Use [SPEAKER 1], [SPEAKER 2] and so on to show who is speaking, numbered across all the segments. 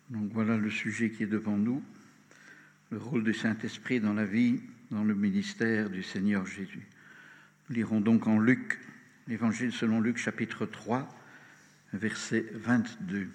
[SPEAKER 1] Donc voilà le sujet qui est devant nous, le rôle du Saint-Esprit dans la vie, dans le ministère du Seigneur Jésus. Nous lirons donc en Luc, l'Évangile selon Luc, chapitre 3, verset 22.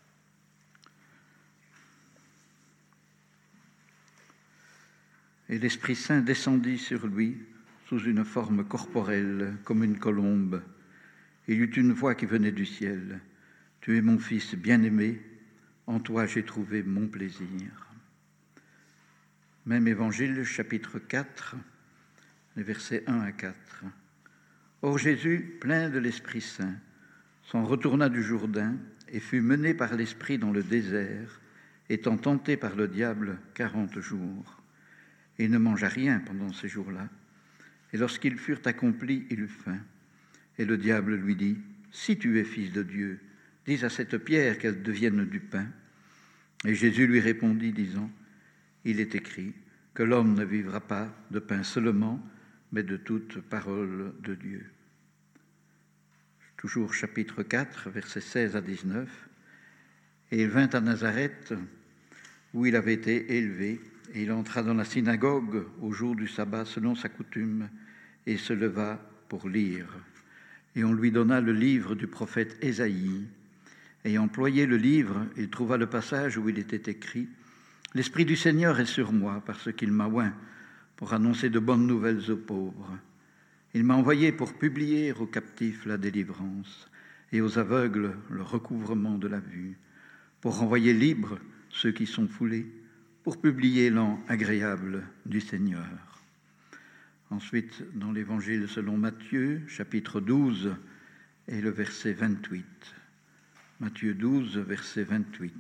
[SPEAKER 1] Et l'Esprit Saint descendit sur lui sous une forme corporelle, comme une colombe. Il y eut une voix qui venait du ciel. « Tu es mon Fils bien-aimé, en toi j'ai trouvé mon plaisir. » Même Évangile, chapitre 4, les versets 1 à 4. Or Jésus, plein de l'Esprit Saint, s'en retourna du Jourdain et fut mené par l'Esprit dans le désert, étant tenté par le diable 40 jours. Et il ne mangea rien pendant ces jours-là. Et lorsqu'ils furent accomplis, il eut faim. Et le diable lui dit, « Si tu es fils de Dieu, dis à cette pierre qu'elle devienne du pain. » Et Jésus lui répondit, disant, « Il est écrit que l'homme ne vivra pas de pain seulement, mais de toute parole de Dieu. » Toujours chapitre 4, versets 16 à 19. « Et il vint à Nazareth, où il avait été élevé, et il entra dans la synagogue au jour du sabbat selon sa coutume, et se leva pour lire. Et on lui donna le livre du prophète Ésaïe. Ayant employé le livre, il trouva le passage où il était écrit « L'Esprit du Seigneur est sur moi, parce qu'il m'a oint pour annoncer de bonnes nouvelles aux pauvres. Il m'a envoyé pour publier aux captifs la délivrance, et aux aveugles le recouvrement de la vue, pour renvoyer libres ceux qui sont foulés, pour publier l'an agréable du Seigneur. » Ensuite, dans l'Évangile selon Matthieu, chapitre 12, et le verset 28. Matthieu 12, verset 28.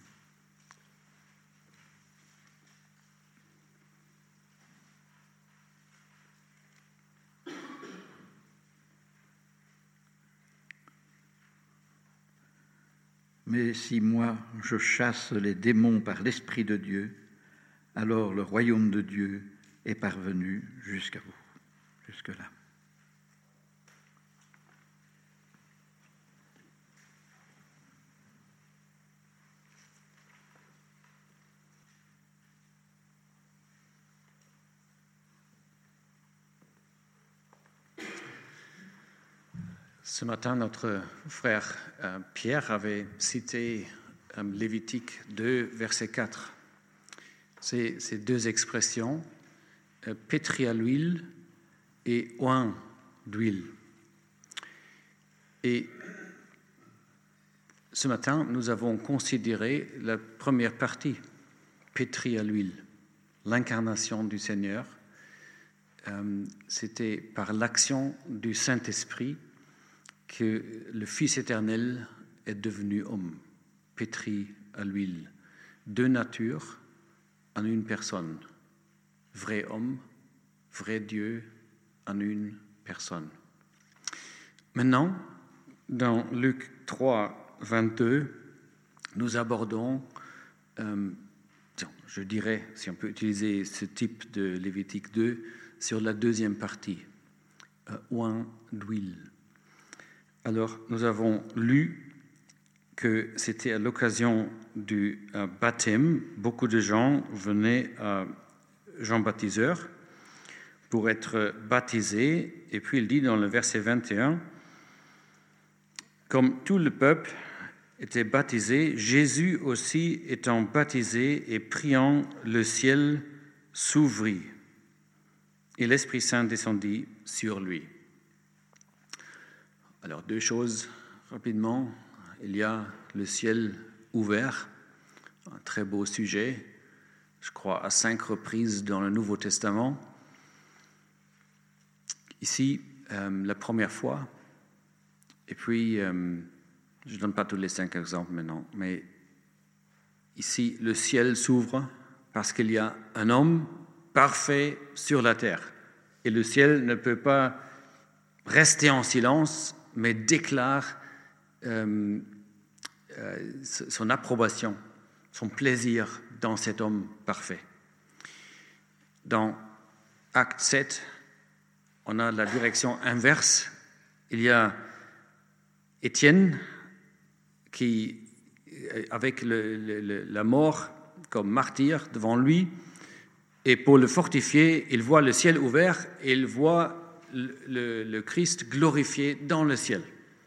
[SPEAKER 1] Mais si moi je chasse les démons par l'Esprit de Dieu, alors le royaume de Dieu est parvenu jusqu'à vous, jusque-là.
[SPEAKER 2] Ce matin, notre frère Pierre avait cité Lévitique 2, verset 4. Ces deux expressions, pétri à l'huile et oint d'huile. Et ce matin, nous avons considéré la première partie, pétri à l'huile, l'incarnation du Seigneur. C'était par l'action du Saint-Esprit que le Fils éternel est devenu homme, pétri à l'huile, deux natures en une personne, vrai homme, vrai Dieu en une personne. Maintenant, dans Luc 3, 22, nous abordons, je dirais, si on peut utiliser ce type de Lévitique 2, sur la deuxième partie, oint d'huile. Alors, nous avons lu que c'était à l'occasion du baptême, beaucoup de gens venaient à Jean Baptiseur pour être baptisés. Et puis il dit dans le verset 21, « Comme tout le peuple était baptisé, Jésus aussi étant baptisé et priant, le ciel s'ouvrit et l'Esprit Saint descendit sur lui. » Alors, deux choses rapidement. Il y a le ciel ouvert, un très beau sujet, je crois à 5 reprises dans le Nouveau Testament. Ici, la première fois, et puis, je ne donne pas tous les 5 exemples maintenant, mais ici, le ciel s'ouvre parce qu'il y a un homme parfait sur la terre. Et le ciel ne peut pas rester en silence, mais déclare son approbation, son plaisir dans cet homme parfait. Dans Acte 7, on a la direction inverse. Il y a Étienne qui avec la mort comme martyr devant lui. Et pour le fortifier, il voit le ciel ouvert et il voit le Christ glorifié dans le ciel.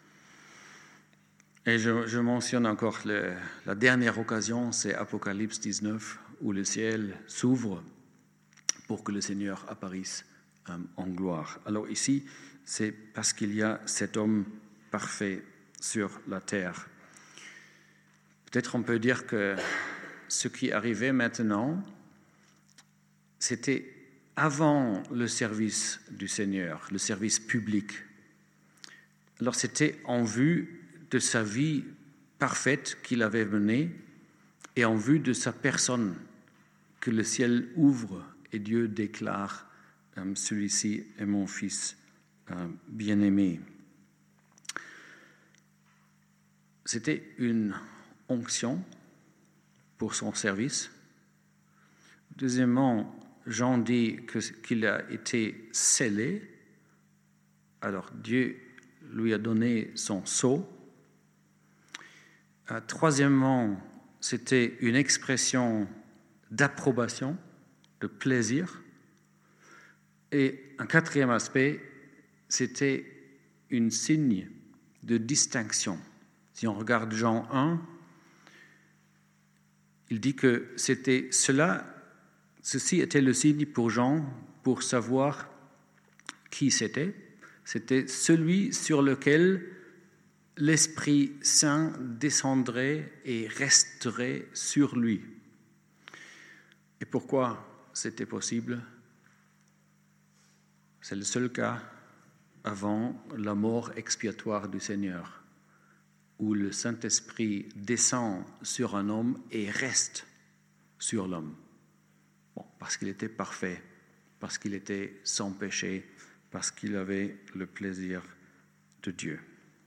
[SPEAKER 2] Et je mentionne encore la dernière occasion, c'est Apocalypse 19, où le ciel s'ouvre pour que le Seigneur apparaisse en gloire. Alors ici, c'est parce qu'il y a cet homme parfait sur la terre. Peut-être on peut dire que ce qui arrivait maintenant, c'était avant le service du Seigneur, le service public. Alors c'était en vue de sa vie parfaite qu'il avait menée et en vue de sa personne que le ciel ouvre et Dieu déclare « Celui-ci est mon fils bien-aimé ». C'était une onction pour son service. Deuxièmement, Jean dit qu'il a été scellé. Alors Dieu lui a donné son sceau. Troisièmement, c'était une expression d'approbation, de plaisir. Et un quatrième aspect, c'était un signe de distinction. Si on regarde Jean 1, il dit que ceci était le signe pour Jean pour savoir qui c'était. C'était celui sur lequel l'Esprit Saint descendrait et resterait sur lui. Et pourquoi c'était possible? C'est le seul cas avant la mort expiatoire du Seigneur, où le Saint-Esprit descend sur un homme et reste sur l'homme. Parce qu'il était parfait, parce qu'il était sans péché, parce qu'il avait le plaisir de Dieu.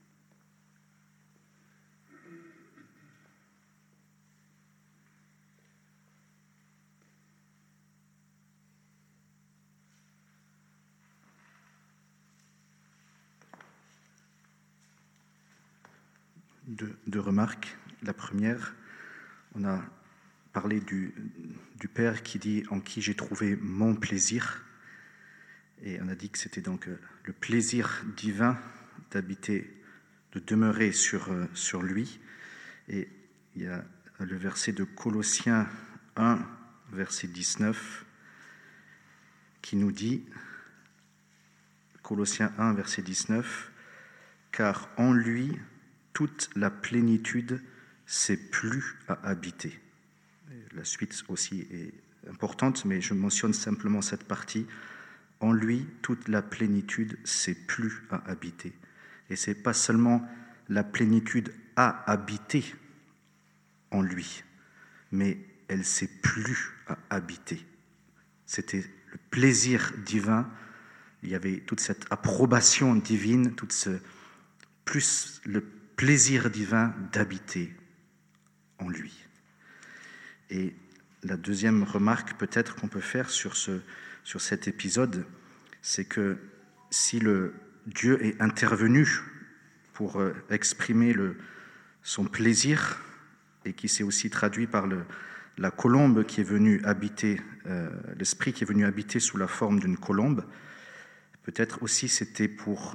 [SPEAKER 3] Deux remarques. La première, on a parlé du Père qui dit « en qui j'ai trouvé mon plaisir ». Et on a dit que c'était donc le plaisir divin d'habiter, de demeurer sur lui. Et il y a le verset de Colossiens 1, verset 19, qui nous dit, Colossiens 1, verset 19, « Car en lui, toute la plénitude s'est plu à habiter. » La suite aussi est importante, mais je mentionne simplement cette partie. En lui, toute la plénitude s'est plu à habiter. Et ce n'est pas seulement la plénitude à habiter en lui, mais elle s'est plu à habiter. C'était le plaisir divin, il y avait toute cette approbation divine, plus le plaisir divin d'habiter en lui. Et la deuxième remarque peut-être qu'on peut faire sur cet épisode, c'est que si le Dieu est intervenu pour exprimer son plaisir et qui s'est aussi traduit par la colombe qui est venue habiter, l'esprit qui est venu habiter sous la forme d'une colombe, peut-être aussi c'était pour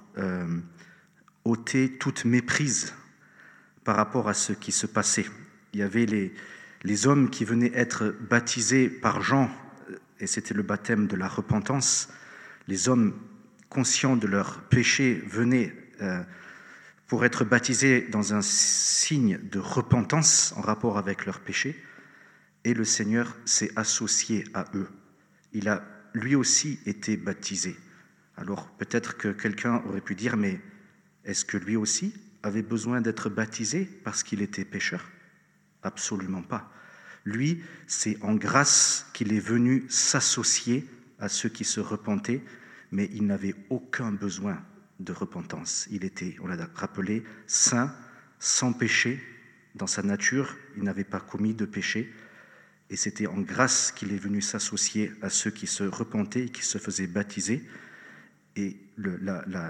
[SPEAKER 3] ôter toute méprise par rapport à ce qui se passait. Il y avait les hommes qui venaient être baptisés par Jean, et c'était le baptême de la repentance. Les hommes conscients de leur péché venaient pour être baptisés dans un signe de repentance en rapport avec leur péché, et le Seigneur s'est associé à eux. Il a lui aussi été baptisé. Alors peut-être que quelqu'un aurait pu dire, mais est-ce que lui aussi avait besoin d'être baptisé parce qu'il était pécheur? Absolument pas. Lui, c'est en grâce qu'il est venu s'associer à ceux qui se repentaient, mais il n'avait aucun besoin de repentance. Il était, on l'a rappelé, saint, sans péché dans sa nature, il n'avait pas commis de péché, et c'était en grâce qu'il est venu s'associer à ceux qui se repentaient et qui se faisaient baptiser. Et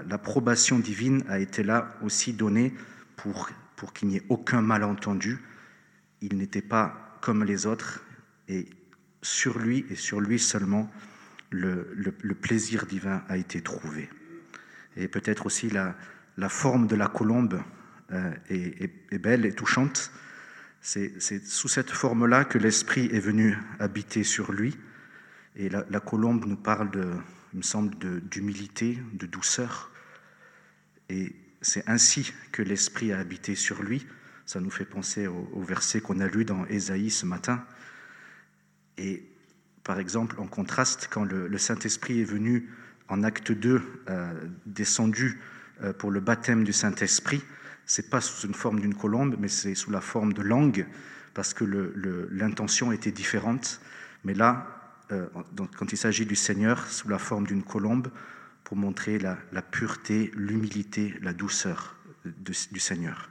[SPEAKER 3] l'approbation divine a été là aussi donnée pour qu'il n'y ait aucun malentendu, il n'était pas comme les autres, et sur lui et sur lui seulement, le plaisir divin a été trouvé. Et peut-être aussi la forme de la colombe est belle et touchante. C'est sous cette forme-là que l'Esprit est venu habiter sur lui. Et la colombe nous parle, il me semble, d'humilité, de douceur. Et c'est ainsi que l'Esprit a habité sur lui. Ça nous fait penser au verset qu'on a lu dans Ésaïe ce matin. Et par exemple, en contraste, quand le Saint-Esprit est venu en acte 2, descendu pour le baptême du Saint-Esprit, ce n'est pas sous une forme d'une colombe, mais c'est sous la forme de langue, parce que l'intention était différente. Mais là, quand il s'agit du Seigneur, sous la forme d'une colombe, pour montrer la pureté, l'humilité, la douceur du Seigneur.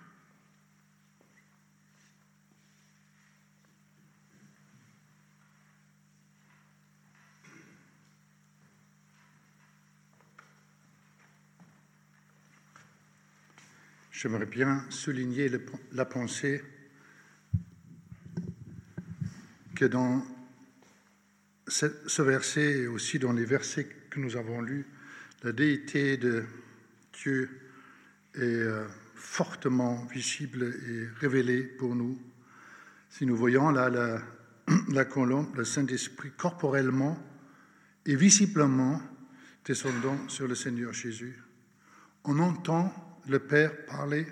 [SPEAKER 4] J'aimerais bien souligner la pensée que dans ce verset et aussi dans les versets que nous avons lus, la déité de Dieu est fortement visible et révélée pour nous. Si nous voyons là la colombe, le Saint-Esprit corporellement et visiblement descendant sur le Seigneur Jésus, on entend le Père parler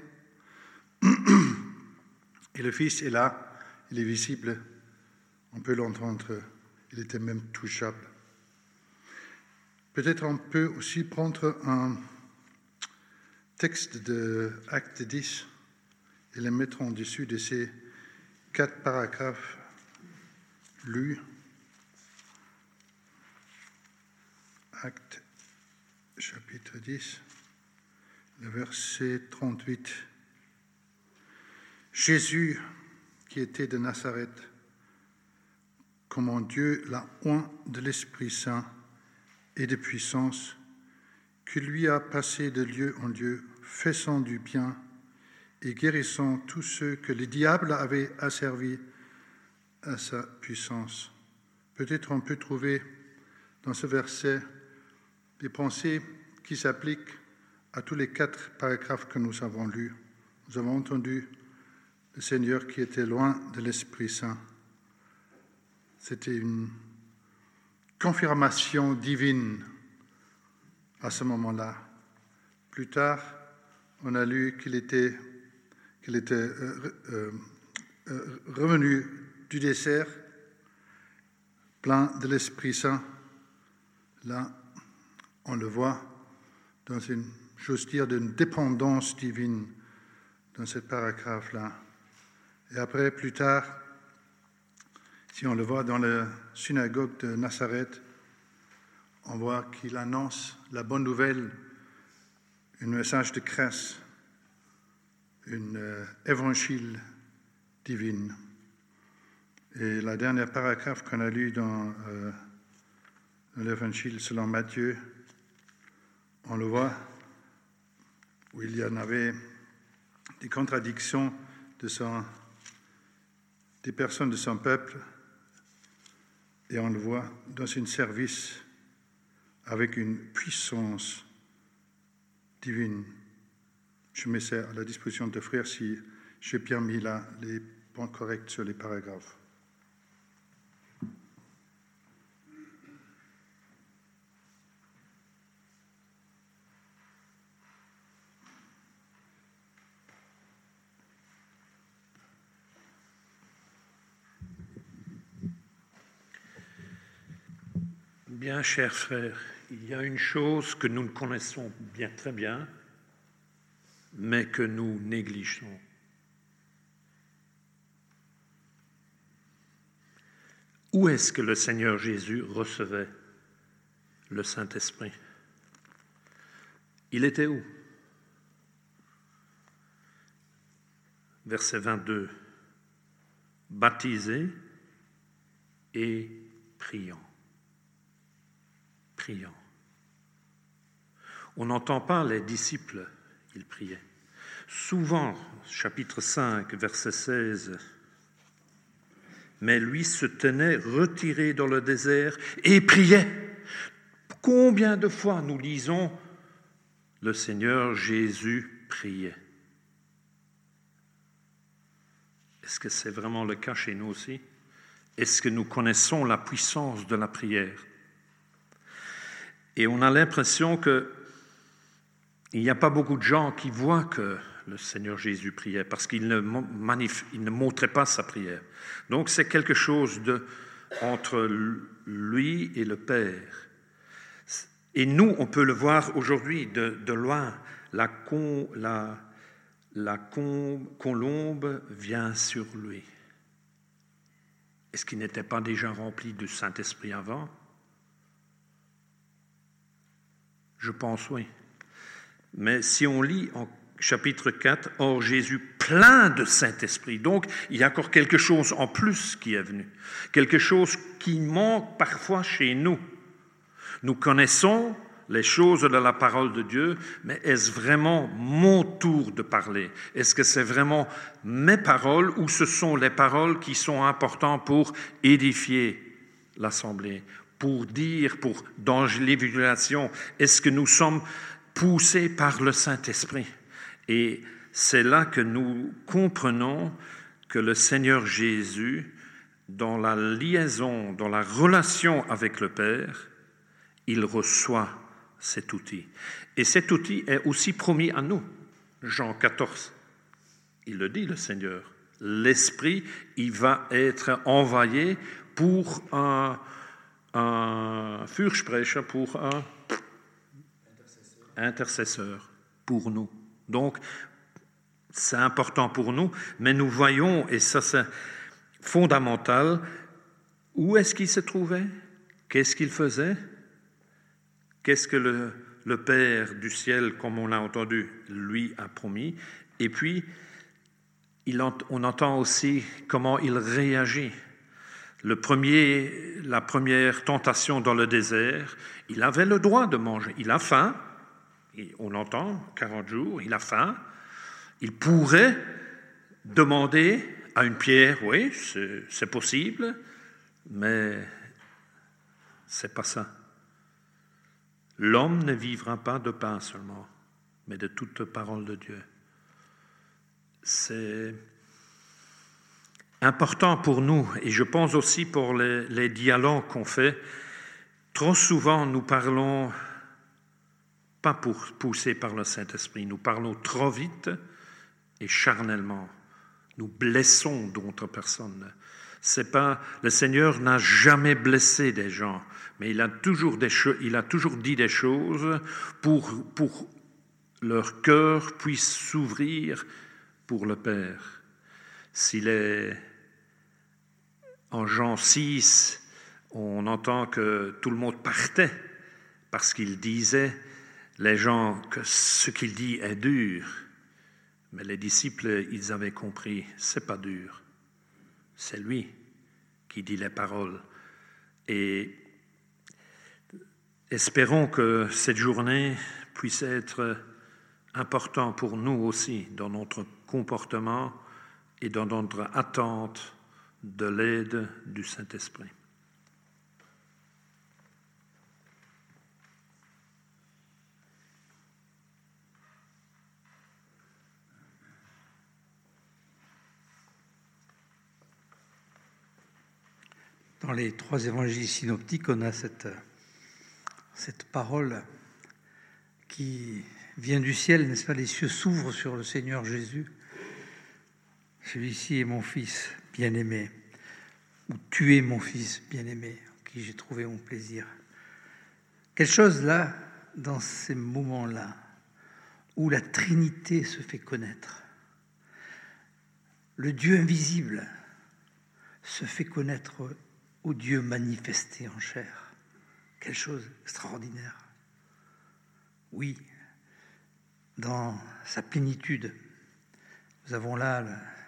[SPEAKER 4] et le Fils est là, il est visible, on peut l'entendre, il était même touchable. Peut-être on peut aussi prendre un texte de Acte 10 et le mettre en dessus de ces 4 paragraphes lus. Acte chapitre 10. Le verset 38. Jésus, qui était de Nazareth, comment Dieu l'a oint de l'Esprit Saint et de puissance, qui lui a passé de lieu en lieu, faisant du bien et guérissant tous ceux que le diable avait asservis à sa puissance. Peut-être on peut trouver dans ce verset des pensées qui s'appliquent à tous les 4 paragraphes que nous avons lus. Nous avons entendu le Seigneur qui était loin de l'Esprit Saint. C'était une confirmation divine à ce moment-là. Plus tard, on a lu qu'il était revenu du désert, plein de l'Esprit Saint. Là, on le voit dans une, j'ose dire, d'une dépendance divine dans ce paragraphe-là. Et après, plus tard, si on le voit dans la synagogue de Nazareth, on voit qu'il annonce la bonne nouvelle, un message de grâce, un évangile divine. Et la dernière paragraphe qu'on a lu dans l'évangile selon Matthieu, on le voit, où il y en avait des contradictions des personnes de son peuple, et on le voit dans un service avec une puissance divine. Je mets ça à la disposition de frères si j'ai bien mis là les points corrects sur les paragraphes.
[SPEAKER 5] Bien, chers frères, il y a une chose que nous connaissons bien, très bien, mais que nous négligeons. Où est-ce que le Seigneur Jésus recevait le Saint-Esprit? Il était où? Verset 22. Baptisé et priant. Priant. On n'entend pas les disciples, ils priaient. Souvent, chapitre 5, verset 16, mais lui se tenait retiré dans le désert et priait. Combien de fois nous lisons « Le Seigneur Jésus priait ». Est-ce que c'est vraiment le cas chez nous aussi? Est-ce que nous connaissons la puissance de la prière? Et on a l'impression qu'il n'y a pas beaucoup de gens qui voient que le Seigneur Jésus priait parce qu'il ne montrait pas sa prière. Donc c'est quelque chose entre lui et le Père. Et nous, on peut le voir aujourd'hui de loin. La colombe vient sur lui. Est-ce qu'il n'était pas déjà rempli du Saint-Esprit avant? Je pense oui. Mais si on lit en chapitre 4, « Or Jésus plein de Saint-Esprit », donc il y a encore quelque chose en plus qui est venu, quelque chose qui manque parfois chez nous. Nous connaissons les choses de la parole de Dieu, mais est-ce vraiment mon tour de parler? Est-ce que c'est vraiment mes paroles ou ce sont les paroles qui sont importantes pour édifier l'Assemblée, pour dire, dans l'évangélisation, est-ce que nous sommes poussés par le Saint-Esprit? Et c'est là que nous comprenons que le Seigneur Jésus, dans la liaison, dans la relation avec le Père, il reçoit cet outil. Et cet outil est aussi promis à nous. Jean 14, il le dit, le Seigneur. L'Esprit, il va être envoyé pour un Fürsprecher, pour un intercesseur pour nous. Donc, c'est important pour nous, mais nous voyons, et ça c'est fondamental, où est-ce qu'il se trouvait? Qu'est-ce qu'il faisait? Qu'est-ce que le Père du ciel, comme on a entendu, lui a promis? Et puis, on entend aussi comment il réagit. La première tentation dans le désert, il avait le droit de manger. Il a faim, on entend, 40 jours, il a faim. Il pourrait demander à une pierre, oui, c'est possible, mais c'est pas ça. L'homme ne vivra pas de pain seulement, mais de toute parole de Dieu. C'est important pour nous, et je pense aussi pour les dialogues qu'on fait. Trop souvent, nous parlons pas poussés par le Saint-Esprit, nous parlons trop vite et charnellement. Nous blessons d'autres personnes. Le Seigneur n'a jamais blessé des gens, mais il a toujours dit des choses pour leur cœur puisse s'ouvrir pour le Père. En Jean 6, on entend que tout le monde partait parce qu'il disait, les gens, que ce qu'il dit est dur. Mais les disciples, ils avaient compris, c'est pas dur. C'est lui qui dit les paroles. Et espérons que cette journée puisse être importante pour nous aussi dans notre comportement et dans notre attente de l'aide du Saint-Esprit.
[SPEAKER 6] Dans les trois évangiles synoptiques, on a cette parole qui vient du ciel, n'est-ce pas? Les cieux s'ouvrent sur le Seigneur Jésus. Celui-ci est mon fils bien-aimé, ou tu es mon fils bien-aimé, en qui j'ai trouvé mon plaisir. Quelque chose là, dans ces moments-là, où la Trinité se fait connaître. Le Dieu invisible se fait connaître au Dieu manifesté en chair. Quelque chose d'extraordinaire. Oui, dans sa plénitude, nous avons là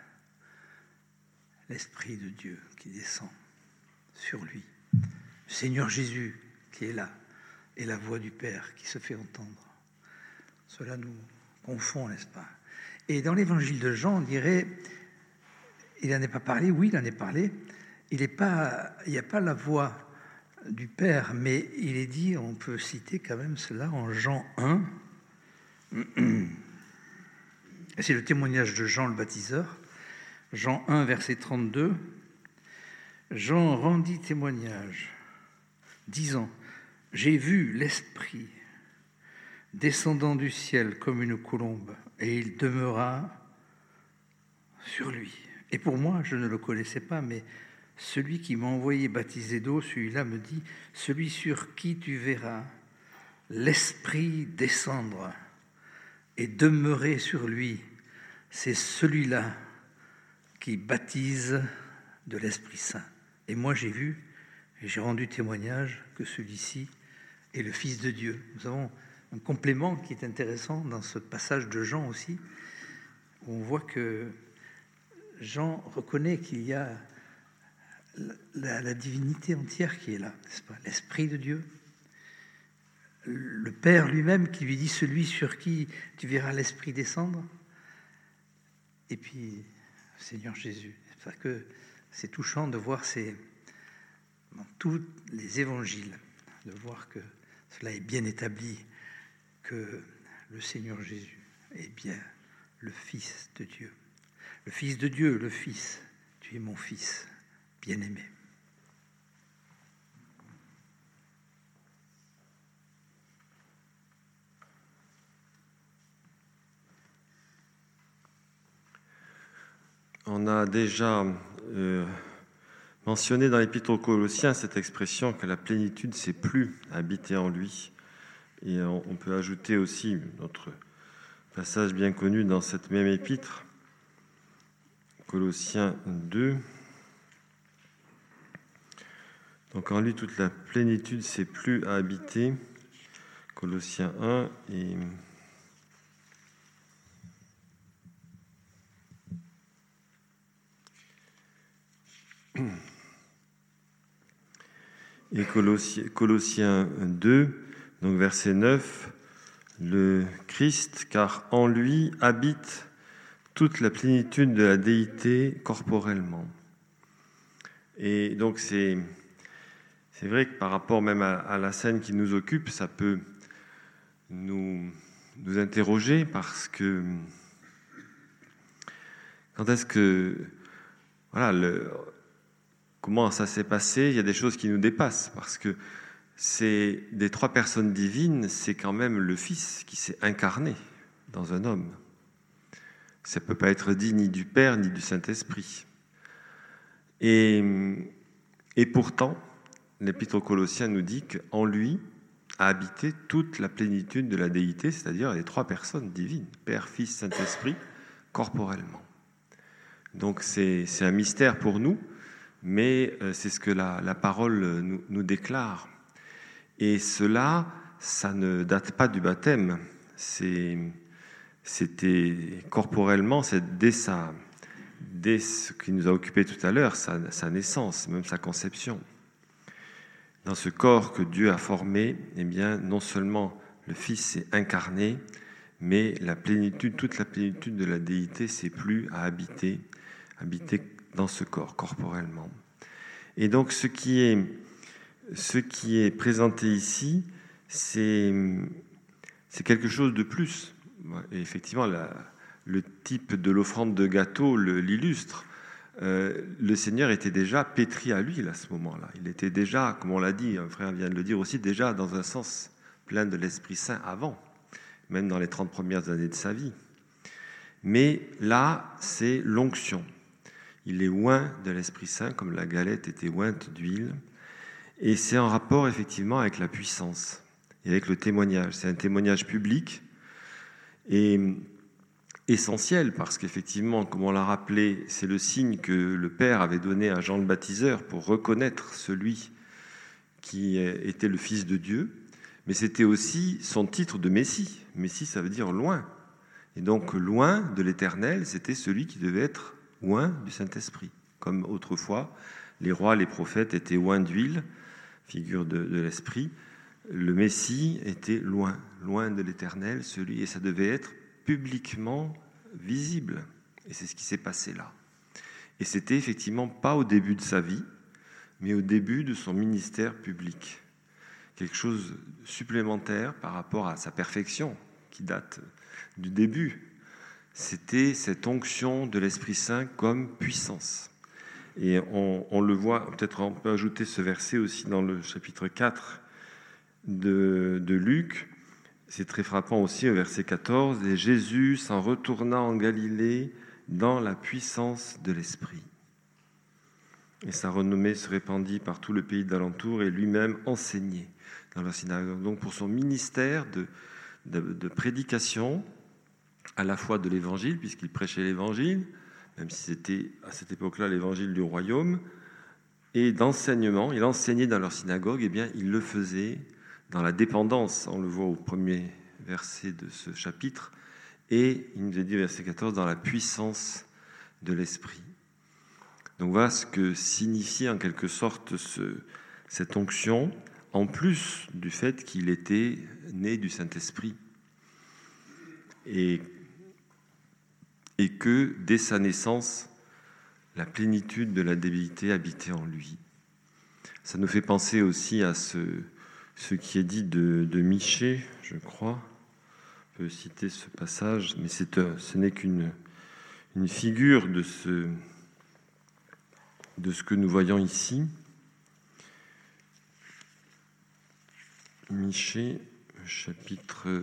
[SPEAKER 6] l'Esprit de Dieu qui descend sur lui. Le Seigneur Jésus qui est là et la voix du Père qui se fait entendre. Cela nous confond, n'est-ce pas? Et dans l'évangile de Jean, on dirait, il n'en est pas parlé, oui, il en est parlé, il n'y a pas la voix du Père, mais il est dit, on peut citer quand même cela en Jean 1. C'est le témoignage de Jean le baptiseur. Jean 1, verset 32. Jean rendit témoignage, disant, « J'ai vu l'Esprit descendant du ciel comme une colombe, et il demeura sur lui. Et pour moi, je ne le connaissais pas, mais celui qui m'a envoyé baptiser d'eau, celui-là me dit, celui sur qui tu verras l'Esprit descendre et demeurer sur lui, c'est celui-là qui baptise de l'Esprit Saint. Et moi, j'ai vu et j'ai rendu témoignage que celui-ci est le Fils de Dieu. » Nous avons un complément qui est intéressant dans ce passage de Jean aussi, où on voit que Jean reconnaît qu'il y a la divinité entière qui est là, n'est-ce pas? L'Esprit de Dieu, le Père lui-même qui lui dit, celui sur qui tu verras l'Esprit descendre, et puis le Seigneur Jésus. C'est ça que c'est touchant de voir dans tous les évangiles, de voir que cela est bien établi, que le Seigneur Jésus est bien le Fils de Dieu. Le Fils de Dieu, le Fils, tu es mon Fils bien-aimé.
[SPEAKER 7] On a déjà mentionné dans l'Épître aux Colossiens cette expression que la plénitude, c'est plus habiter en lui. Et on peut ajouter aussi notre passage bien connu dans cette même épître, Colossiens 2. Donc en lui, toute la plénitude, c'est plus à habiter. Colossiens 1 et Colossiens 2, donc verset 9, le Christ, car en lui habite toute la plénitude de la déité corporellement. Et donc c'est vrai que par rapport même à la scène qui nous occupe, ça peut nous interroger, parce que quand est-ce que comment ça s'est passé? Il y a des choses qui nous dépassent, parce que c'est des trois personnes divines, c'est quand même le Fils qui s'est incarné dans un homme. Ça ne peut pas être dit ni du Père ni du Saint-Esprit. Et pourtant, l'Épître aux Colossiens nous dit qu'en lui a habité toute la plénitude de la déité, c'est-à-dire les trois personnes divines, Père, Fils, Saint-Esprit, corporellement. Donc c'est un mystère pour nous, mais c'est ce que la parole nous déclare. Et cela, ça ne date pas du baptême. C'était corporellement, c'est dès ce qui nous a occupé tout à l'heure, sa naissance, même sa conception. Dans ce corps que Dieu a formé, eh bien, non seulement le Fils s'est incarné, mais toute la plénitude de la déité s'est plu à habiter dans ce corps, corporellement. Et donc, ce qui est présenté ici, c'est quelque chose de plus. Et effectivement, le type de l'offrande de gâteau l'illustre. Le Seigneur était déjà pétri à l'huile à ce moment-là. Il était déjà, comme on l'a dit, un frère vient de le dire aussi, déjà dans un sens plein de l'Esprit Saint avant, même dans les 30 premières années de sa vie. Mais là, c'est l'onction. Il est oint de l'Esprit Saint, comme la galette était ointe d'huile. Et c'est en rapport, effectivement, avec la puissance et avec le témoignage. C'est un témoignage public et essentiel, parce qu'effectivement, comme on l'a rappelé, c'est le signe que le Père avait donné à Jean le Baptiseur pour reconnaître celui qui était le Fils de Dieu. Mais c'était aussi son titre de Messie. Messie, ça veut dire loin. Et donc, loin de l'Éternel, c'était celui qui devait être oint du Saint-Esprit. Comme autrefois, les rois, les prophètes étaient oints d'huile, figure de l'Esprit. Le Messie était loin de l'Éternel, et ça devait être publiquement visible. Et c'est ce qui s'est passé là. Et c'était effectivement pas au début de sa vie, mais au début de son ministère public. Quelque chose de supplémentaire par rapport à sa perfection, qui date du début. C'était cette onction de l'Esprit Saint comme puissance. Et on le voit, peut-être on peut ajouter ce verset aussi dans le chapitre 4 de Luc. C'est très frappant aussi au verset 14. « Et Jésus s'en retourna en Galilée dans la puissance de l'Esprit. Et sa renommée se répandit par tout le pays d'alentour et lui-même enseignait dans leur synagogue. » Donc pour son ministère de prédication, à la fois de l'Évangile, puisqu'il prêchait l'Évangile, même si c'était à cette époque-là l'Évangile du royaume, et d'enseignement, il enseignait dans leur synagogue, eh bien il le faisait dans la dépendance, on le voit au premier verset de ce chapitre, et il nous est dit, verset 14, dans la puissance de l'Esprit. Donc voilà ce que signifie en quelque sorte cette onction, en plus du fait qu'il était né du Saint-Esprit. Et que dès sa naissance, la plénitude de la divinité habitait en lui. Ça nous fait penser aussi à ce qui est dit de Michée, je crois. On peut citer ce passage, mais ce n'est qu'une figure de ce que nous voyons ici. Michée, chapitre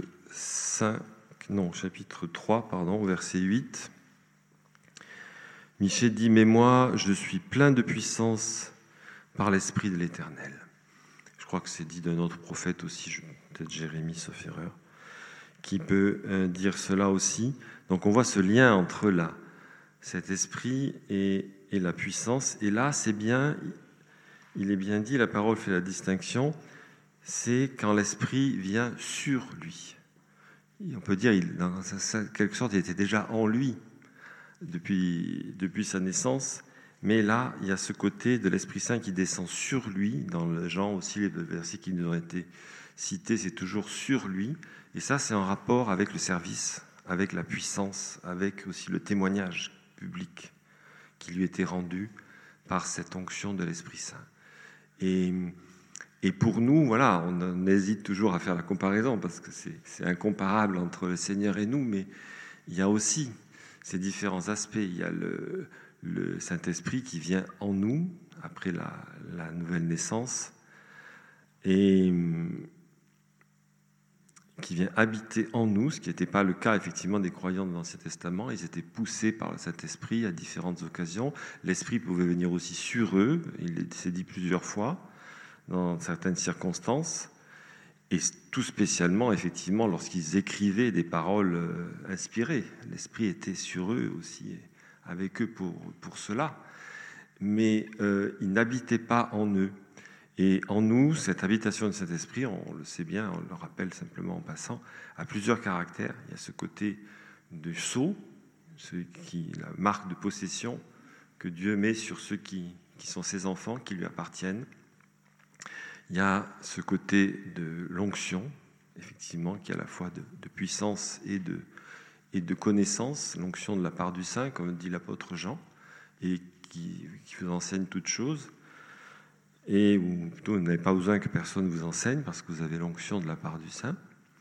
[SPEAKER 7] 3, au verset 8. Michée dit « Mais moi, je suis plein de puissance par l'Esprit de l'Éternel. » Je crois que c'est dit d'un autre prophète aussi, peut-être Jérémie, sauf erreur, qui peut dire cela aussi. Donc on voit ce lien entre cet esprit et la puissance. Et là, c'est bien, il est bien dit, la parole fait la distinction, c'est quand l'esprit vient sur lui. Et on peut dire, dans quelque sorte, il était déjà en lui depuis sa naissance. Mais là, il y a ce côté de l'Esprit Saint qui descend sur lui. Dans le Jean aussi, les versets qui nous ont été cités, c'est toujours sur lui. Et ça, c'est en rapport avec le service, avec la puissance, avec aussi le témoignage public qui lui était rendu par cette onction de l'Esprit Saint. Et pour nous, voilà, on hésite toujours à faire la comparaison parce que c'est incomparable entre le Seigneur et nous, mais il y a aussi ces différents aspects. Il y a le Saint-Esprit qui vient en nous après la nouvelle naissance et qui vient habiter en nous, ce qui n'était pas le cas effectivement des croyants de l'Ancien Testament. Ils étaient poussés par le Saint-Esprit à différentes occasions. L'Esprit pouvait venir aussi sur eux, il s'est dit plusieurs fois, dans certaines circonstances, et tout spécialement effectivement lorsqu'ils écrivaient des paroles inspirées. L'Esprit était sur eux aussi, avec eux pour cela, mais il n'habitait pas en eux. Et en nous, cette habitation de cet esprit, on le sait bien, on le rappelle simplement en passant, a plusieurs caractères. Il y a ce côté de sceau, la marque de possession que Dieu met sur ceux qui sont ses enfants, qui lui appartiennent. Il y a ce côté de l'onction, effectivement, qui est à la fois de puissance et de connaissance, l'onction de la part du Saint, comme dit l'apôtre Jean, et qui vous enseigne toutes choses. Et ou plutôt, vous n'avez pas besoin que personne vous enseigne parce que vous avez l'onction de la part du Saint.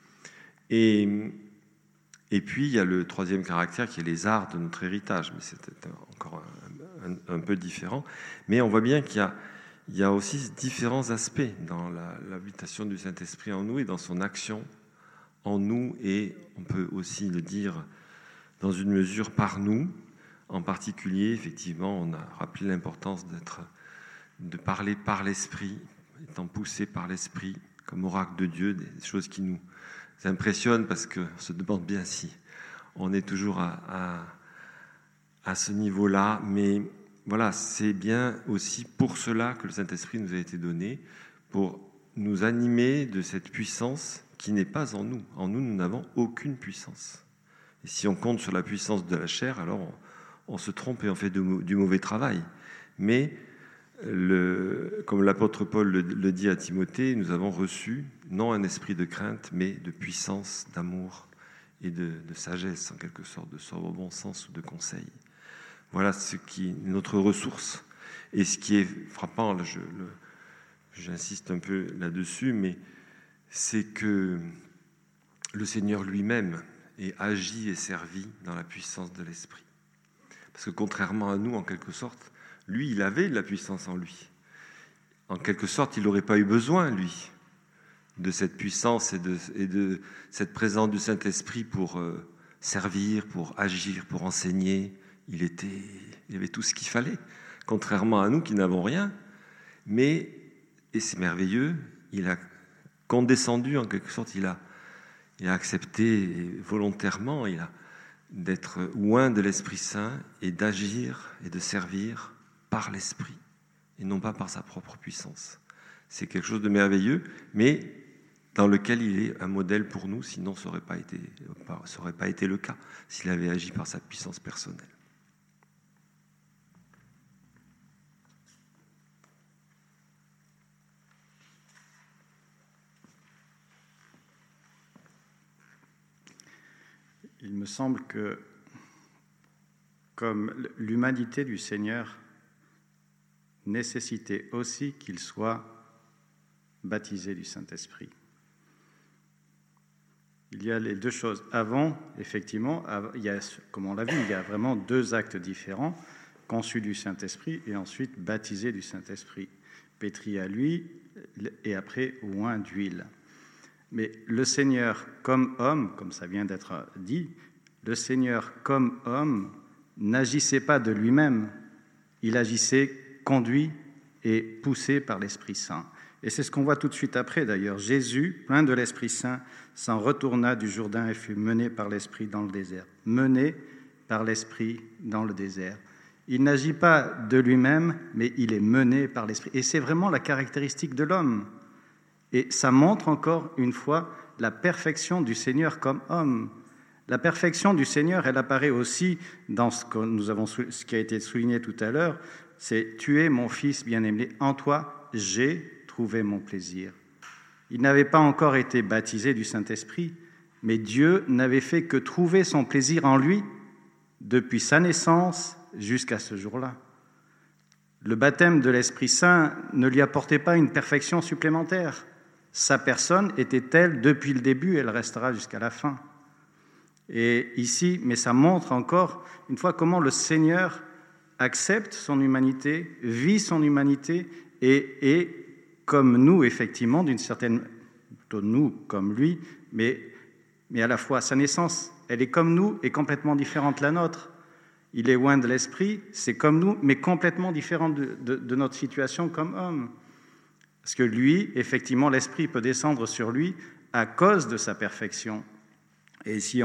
[SPEAKER 7] Et puis, il y a le troisième caractère qui est les arts de notre héritage, mais c'est encore un peu différent. Mais on voit bien qu'il y a aussi différents aspects dans l'habitation du Saint-Esprit en nous et dans son action en nous, et on peut aussi le dire dans une mesure par nous. En particulier, effectivement, on a rappelé l'importance de parler par l'Esprit, étant poussé par l'Esprit, comme oracle de Dieu, des choses qui nous impressionnent parce qu'on se demande bien si on est toujours à ce niveau-là. Mais voilà, c'est bien aussi pour cela que le Saint-Esprit nous a été donné, pour nous animer de cette puissance qui n'est pas en nous. En nous, nous n'avons aucune puissance. Et si on compte sur la puissance de la chair, alors on se trompe et on fait du mauvais travail. Mais comme l'apôtre Paul le dit à Timothée, nous avons reçu non un esprit de crainte, mais de puissance, d'amour et de sagesse, en quelque sorte, de bon sens ou de conseil. Voilà ce qui est notre ressource. Et ce qui est frappant, là, j'insiste un peu là-dessus, mais c'est que le Seigneur lui-même est agi et servi dans la puissance de l'Esprit. Parce que contrairement à nous, en quelque sorte, lui, il avait de la puissance en lui. En quelque sorte, il n'aurait pas eu besoin, lui, de cette puissance et de cette présence du Saint-Esprit pour servir, pour agir, pour enseigner. Il avait tout ce qu'il fallait, contrairement à nous qui n'avons rien. Mais, et c'est merveilleux, il a condescendu, en quelque sorte, il a accepté volontairement d'être oint de l'Esprit Saint et d'agir et de servir par l'Esprit et non pas par sa propre puissance. C'est quelque chose de merveilleux, mais dans lequel il est un modèle pour nous, sinon ça n'aurait pas été le cas s'il avait agi par sa puissance personnelle.
[SPEAKER 3] Il me semble que, comme l'humanité du Seigneur nécessitait aussi qu'il soit baptisé du Saint-Esprit. Il y a les deux choses. Avant, effectivement, comme on l'a vu, il y a vraiment deux actes différents, conçu du Saint-Esprit et ensuite baptisé du Saint-Esprit, pétri à lui et après oint d'huile. Mais le Seigneur comme homme, comme ça vient d'être dit, le Seigneur comme homme n'agissait pas de lui-même, il agissait conduit et poussé par l'Esprit Saint. Et c'est ce qu'on voit tout de suite après d'ailleurs. Jésus, plein de l'Esprit Saint, s'en retourna du Jourdain et fut mené par l'Esprit dans le désert. Mené par l'Esprit dans le désert. Il n'agit pas de lui-même, mais il est mené par l'Esprit. Et c'est vraiment la caractéristique de l'homme. Et ça montre encore une fois la perfection du Seigneur comme homme. La perfection du Seigneur, elle apparaît aussi dans ce qui a été souligné tout à l'heure, c'est « Tu es mon Fils bien-aimé, en toi j'ai trouvé mon plaisir ». Il n'avait pas encore été baptisé du Saint-Esprit, mais Dieu n'avait fait que trouver son plaisir en lui depuis sa naissance jusqu'à ce jour-là. Le baptême de l'Esprit Saint ne lui apportait pas une perfection supplémentaire. Sa personne était telle depuis le début, elle restera jusqu'à la fin. Et ici, mais ça montre encore une fois comment le Seigneur accepte son humanité, vit son humanité et comme nous, effectivement, d'une certaine, plutôt nous comme lui, mais à la fois sa naissance, elle est comme nous et complètement différente de la nôtre. Il est oint de l'Esprit, c'est comme nous, mais complètement différent de notre situation comme homme. Parce que lui, effectivement, l'Esprit peut descendre sur lui à cause de sa perfection. Et ici,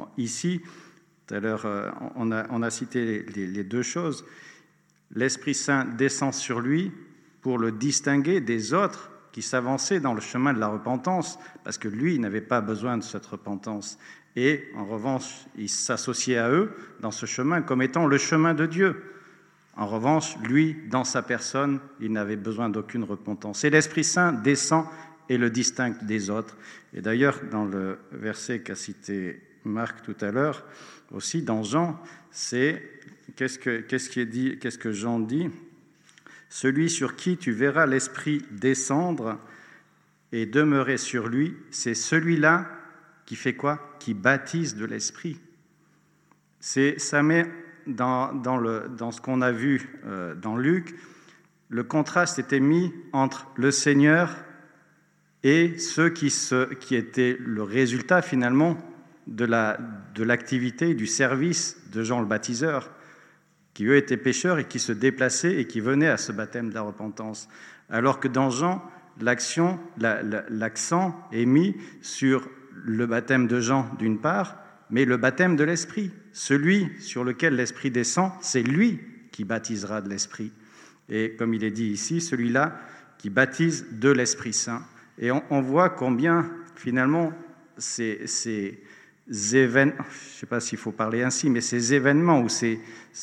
[SPEAKER 3] tout à l'heure, on a cité les deux choses. L'Esprit Saint descend sur lui pour le distinguer des autres qui s'avançaient dans le chemin de la repentance, parce que lui, il n'avait pas besoin de cette repentance. Et en revanche, il s'associait à eux dans ce chemin comme étant le chemin de Dieu. En revanche, lui, dans sa personne, il n'avait besoin d'aucune repentance. Et l'Esprit Saint descend et le distingue des autres. Et d'ailleurs, dans le verset qu'a cité Marc tout à l'heure, aussi dans Jean, c'est qu'est-ce que Jean dit ? Celui sur qui tu verras l'Esprit descendre et demeurer sur lui, c'est celui-là qui fait quoi ? Qui baptise de l'Esprit. Ça met dans ce qu'on a vu dans Luc, le contraste était mis entre le Seigneur et ceux qui étaient le résultat finalement de l'activité, du service de Jean le baptiseur, qui eux étaient pécheurs et qui se déplaçaient et qui venaient à ce baptême de la repentance. Alors que dans Jean, l'accent est mis sur le baptême de Jean d'une part, mais le baptême de l'Esprit. Celui sur lequel l'Esprit descend, c'est lui qui baptisera de l'Esprit. Et comme il est dit ici, celui-là qui baptise de l'Esprit Saint. Et on voit combien, finalement, ces événements, je ne sais pas s'il faut parler ainsi, mais ces événements, ou ces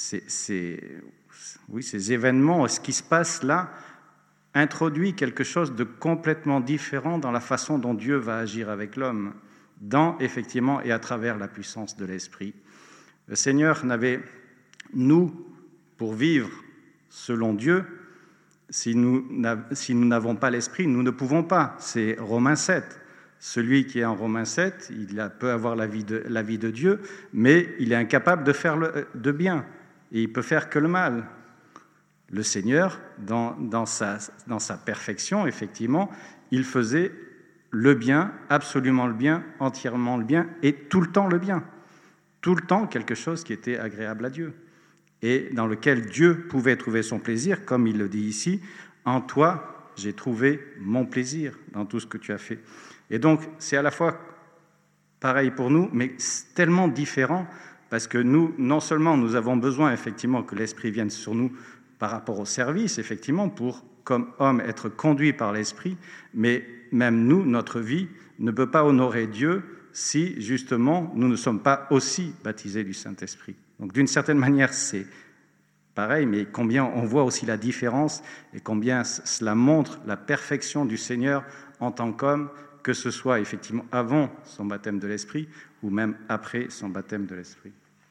[SPEAKER 3] événements, ce qui se passe là, introduit quelque chose de complètement différent dans la façon dont Dieu va agir avec l'homme, dans, effectivement, et à travers la puissance de l'Esprit. Le Seigneur n'avait, nous, pour vivre
[SPEAKER 8] selon Dieu, si nous n'avons pas l'Esprit, nous ne pouvons pas. C'est Romains 7. Celui qui est en Romains 7, il peut avoir la vie de Dieu, mais il est incapable de faire de bien. Et il peut faire que le mal. Le Seigneur, dans sa perfection, effectivement, il faisait le bien, absolument le bien, entièrement le bien, et tout le temps le bien. Tout le temps quelque chose qui était agréable à Dieu, et dans lequel Dieu pouvait trouver son plaisir, comme il le dit ici, « En toi, j'ai trouvé mon plaisir dans tout ce que tu as fait. » Et donc, c'est à la fois pareil pour nous, mais tellement différent, parce que nous, non seulement nous avons besoin effectivement que l'Esprit vienne sur nous par rapport au service, effectivement, pour, comme homme, être conduit par l'Esprit, mais même nous, notre vie ne peut pas honorer Dieu si, justement, nous ne sommes pas aussi baptisés du Saint-Esprit. Donc, d'une certaine manière, c'est pareil, mais combien on voit aussi la différence et combien cela montre la perfection du Seigneur en tant qu'homme, que ce soit effectivement avant son baptême de l'Esprit ou même après son baptême de l'Esprit.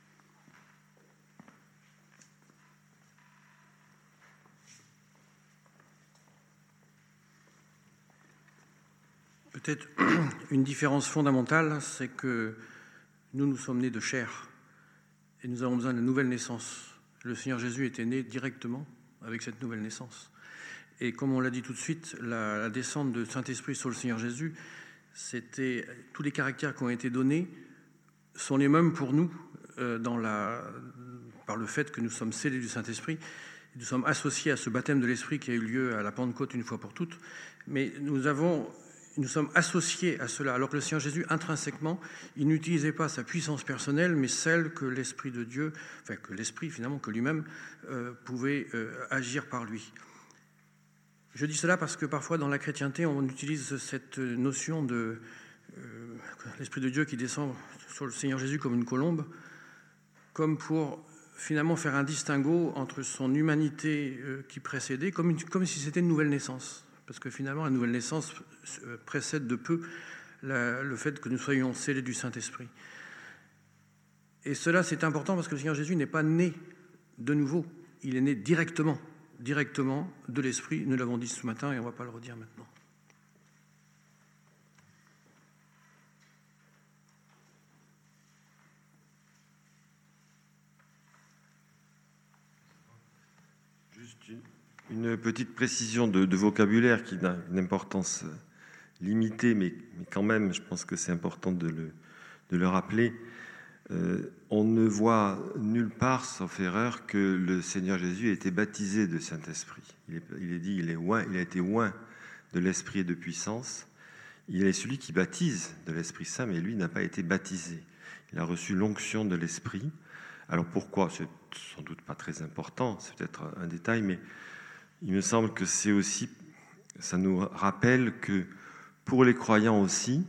[SPEAKER 2] Peut-être une différence fondamentale, c'est que nous sommes nés de chair et nous avons besoin d'une nouvelle naissance. Le Seigneur Jésus était né directement avec cette nouvelle naissance. Et comme on l'a dit tout de suite, la descente de Saint-Esprit sur le Seigneur Jésus, c'était tous les caractères qui ont été donnés sont les mêmes pour nous par le fait que nous sommes scellés du Saint-Esprit. Nous sommes associés à ce baptême de l'Esprit qui a eu lieu à la Pentecôte une fois pour toutes. Mais nous sommes associés à cela, alors que le Seigneur Jésus, intrinsèquement, il n'utilisait pas sa puissance personnelle, mais celle que l'Esprit de Dieu, enfin que l'Esprit finalement, que lui-même pouvait agir par lui. Je dis cela parce que parfois dans la chrétienté, on utilise cette notion de l'Esprit de Dieu qui descend sur le Seigneur Jésus comme une colombe, comme pour finalement faire un distinguo entre son humanité qui précédait, comme si c'était une nouvelle naissance. Parce que finalement, la nouvelle naissance précède de peu le fait que nous soyons scellés du Saint-Esprit. Et cela, c'est important parce que le Seigneur Jésus n'est pas né de nouveau, il est né directement de l'Esprit. Nous l'avons dit ce matin et on ne va pas le redire maintenant.
[SPEAKER 7] Juste une petite précision de vocabulaire qui a une importance limitée, mais quand même, je pense que c'est important de le rappeler. On ne voit nulle part, sauf erreur, que le Seigneur Jésus a été baptisé de Saint-Esprit. Il est dit, il a été oint de l'Esprit et de puissance. Il est celui qui baptise de l'Esprit Saint, mais lui n'a pas été baptisé. Il a reçu l'onction de l'Esprit. Alors pourquoi ? C'est sans doute pas très important, c'est peut-être un détail, mais il me semble que c'est aussi, ça nous rappelle que pour les croyants aussi,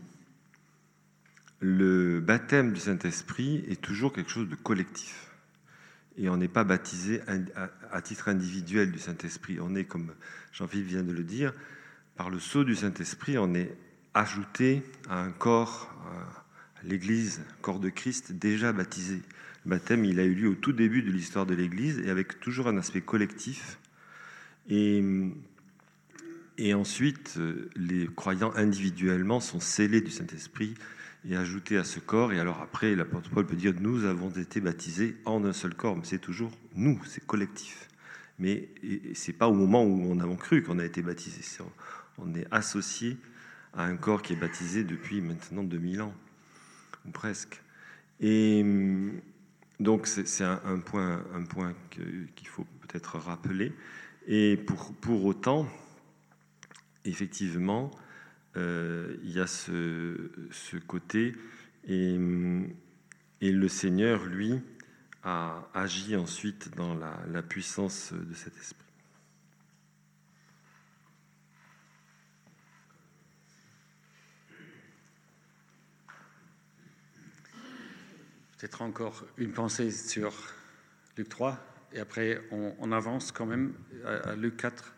[SPEAKER 7] le baptême du Saint-Esprit est toujours quelque chose de collectif. Et on n'est pas baptisé à titre individuel du Saint-Esprit. On est, comme Jean-Philippe vient de le dire, par le sceau du Saint-Esprit, on est ajouté à un corps, à l'Église, corps de Christ, déjà baptisé. Le baptême, il a eu lieu au tout début de l'histoire de l'Église et avec toujours un aspect collectif. Et ensuite, les croyants individuellement sont scellés du Saint-Esprit et ajoutés à ce corps. Et alors après, l'apôtre Paul peut dire « nous avons été baptisés en un seul corps ». Mais c'est toujours nous, c'est collectif. Mais ce n'est pas au moment où on a cru qu'on a été baptisé. On est associé à un corps qui est baptisé depuis maintenant 2000 ans, ou presque. Et donc c'est un point qu'il faut peut-être rappeler. Et pour autant, effectivement, il y a ce côté, et le Seigneur, lui, a agi ensuite dans la puissance de cet esprit.
[SPEAKER 2] Peut-être encore une pensée sur Luc 3, et après on avance quand même à Luc 4.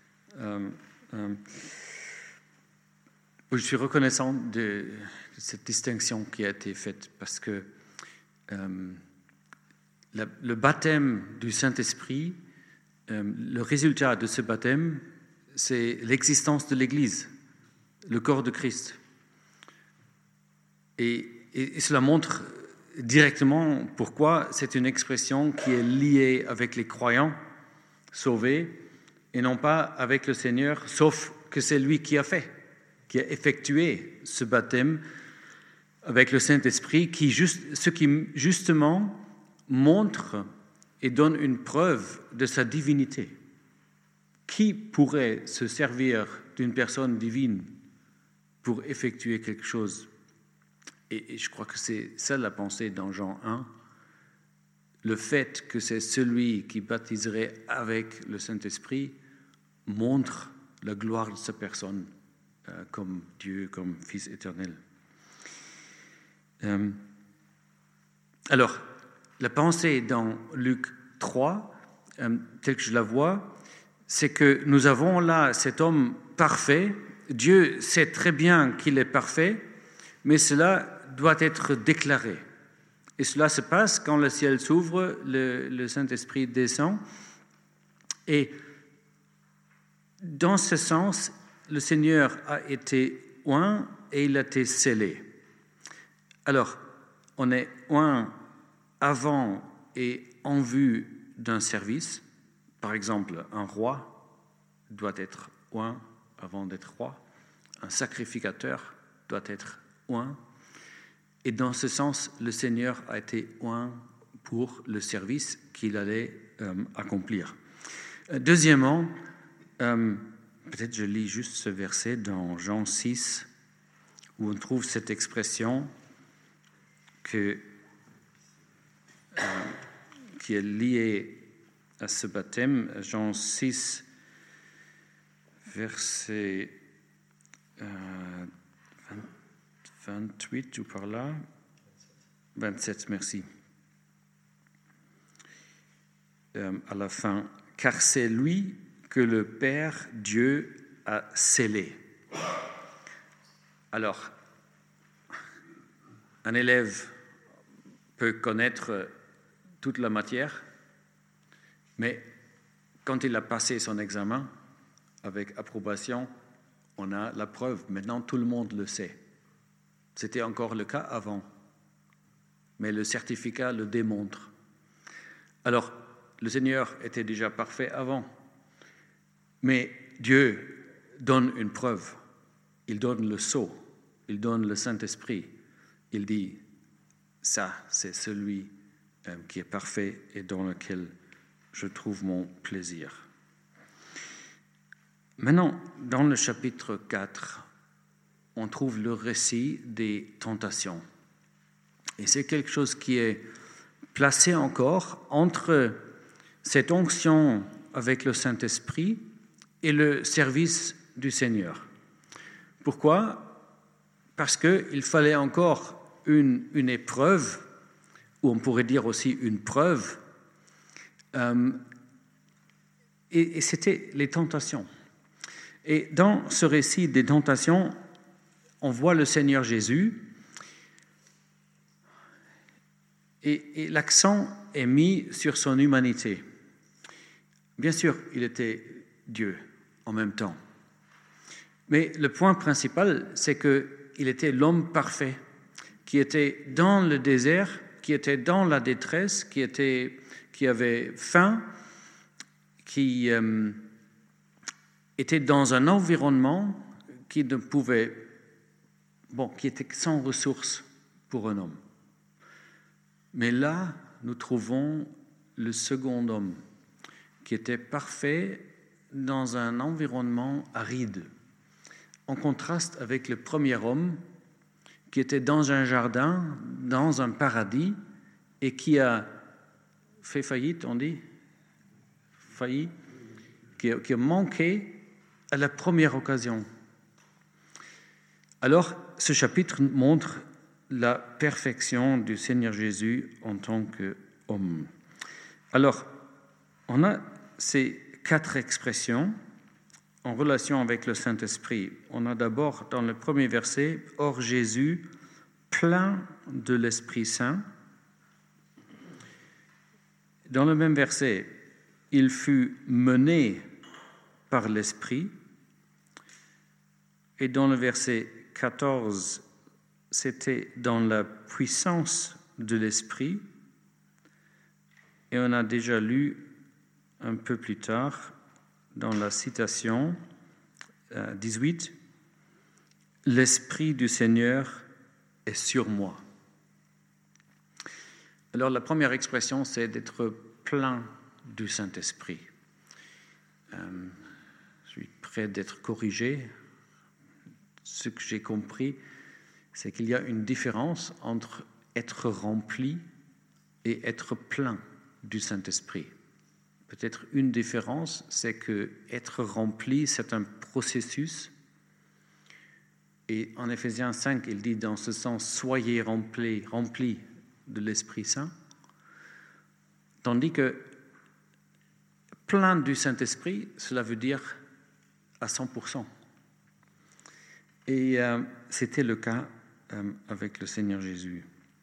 [SPEAKER 2] Je suis reconnaissant de cette distinction qui a été faite, parce que le baptême du Saint-Esprit le résultat de ce baptême, c'est l'existence de l'Église, le corps de Christ. Et cela montre directement pourquoi c'est une expression qui est liée avec les croyants sauvés et non pas avec le Seigneur, sauf que c'est lui qui a effectué ce baptême avec le Saint-Esprit, ce qui justement montre et donne une preuve de sa divinité. Qui pourrait se servir d'une personne divine pour effectuer quelque chose? Et je crois que c'est ça la pensée dans Jean 1. Le fait que c'est celui qui baptiserait avec le Saint-Esprit montre la gloire de sa personne comme Dieu, comme Fils éternel. Alors, la pensée dans Luc 3, telle que je la vois, c'est que nous avons là cet homme parfait. Dieu sait très bien qu'il est parfait, mais cela doit être déclaré. Et cela se passe quand le ciel s'ouvre, le Saint-Esprit descend. Et dans ce sens, le Seigneur a été oint et il a été scellé. Alors, on est oint avant et en vue d'un service. Par exemple, un roi doit être oint avant d'être roi. Un sacrificateur doit être oint. Et dans ce sens, le Seigneur a été oint pour le service qu'il allait accomplir. Deuxièmement, peut-être je lis juste ce verset dans Jean 6, où on trouve cette expression qui est liée à ce baptême. Jean 6, verset 28 ou par là, 27, merci. À la fin, car c'est lui que le Père Dieu a scellé. Alors, un élève peut connaître toute la matière, mais quand il a passé son examen avec approbation, on a la preuve. Maintenant, tout le monde le sait. C'était encore le cas avant, mais le certificat le démontre. Alors, le Seigneur était déjà parfait avant, mais Dieu donne une preuve. Il donne le sceau, il donne le Saint-Esprit. Il dit, ça, c'est celui qui est parfait et dans lequel je trouve mon plaisir. Maintenant, dans le chapitre 4, on trouve le récit des tentations. Et c'est quelque chose qui est placé encore entre cette onction avec le Saint-Esprit et le service du Seigneur. Pourquoi? Parce qu'il fallait encore une épreuve, ou on pourrait dire aussi une preuve, et c'était les tentations. Et dans ce récit des tentations, on voit le Seigneur Jésus et l'accent est mis sur son humanité. Bien sûr, il était Dieu en même temps. Mais le point principal, c'est qu'il était l'homme parfait, qui était dans le désert, qui était dans la détresse, qui avait faim, qui était dans un environnement qui ne pouvait... qui était sans ressources pour un homme. Mais là, nous trouvons le second homme, qui était parfait dans un environnement aride, en contraste avec le premier homme, qui était dans un jardin, dans un paradis, et qui a fait faillite, on dit, qui a manqué à la première occasion. Alors, ce chapitre montre la perfection du Seigneur Jésus en tant qu'homme. Alors, on a ces 4 expressions en relation avec le Saint-Esprit. On a d'abord, dans le premier verset, « Or Jésus, plein de l'Esprit Saint ». Dans le même verset, il fut mené par l'Esprit. Et dans le verset 14, c'était dans la puissance de l'Esprit. Et on a déjà lu un peu plus tard, dans la citation 18, « L'Esprit du Seigneur est sur moi ». Alors la première expression, c'est d'être plein du Saint-Esprit. Je suis prêt d'être corrigé. Ce que j'ai compris, c'est qu'il y a une différence entre être rempli et être plein du Saint-Esprit. Peut-être une différence, c'est que être rempli, c'est un processus. Et en Éphésiens 5, il dit dans ce sens, soyez remplis de l'Esprit Saint. Tandis que plein du Saint-Esprit, cela veut dire à 100%. Et c'était le cas avec le Seigneur Jésus.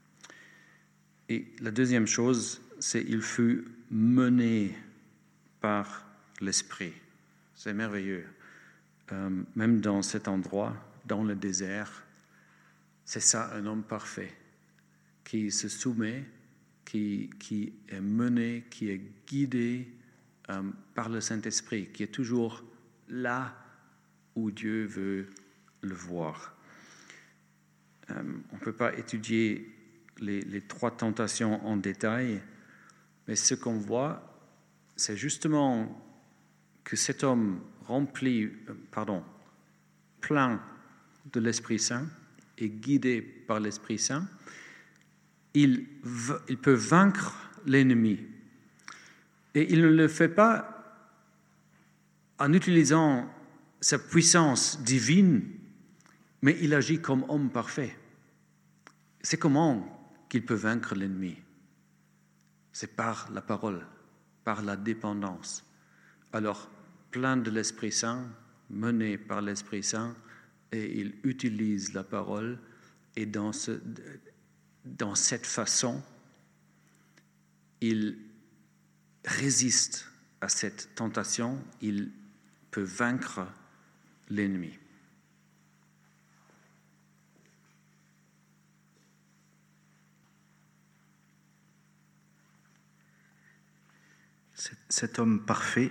[SPEAKER 2] Et la deuxième chose, c'est qu'il fut mené par l'Esprit. C'est merveilleux. Même dans cet endroit, dans le désert, c'est ça un homme parfait qui se soumet, qui est mené, qui est guidé par le Saint-Esprit, qui est toujours là où Dieu veut le voir. On ne peut pas étudier les 3 tentations en détail, mais ce qu'on voit, c'est justement que cet homme plein de l'Esprit Saint et guidé par l'Esprit Saint, il peut vaincre l'ennemi. Et il ne le fait pas en utilisant sa puissance divine, mais il agit comme homme parfait. C'est comment qu'il peut vaincre l'ennemi? C'est par la parole, par la dépendance. Alors, plein de l'Esprit Saint, mené par l'Esprit Saint, et il utilise la parole, et dans cette façon, il résiste à cette tentation, il peut vaincre l'ennemi.
[SPEAKER 3] Cet homme parfait,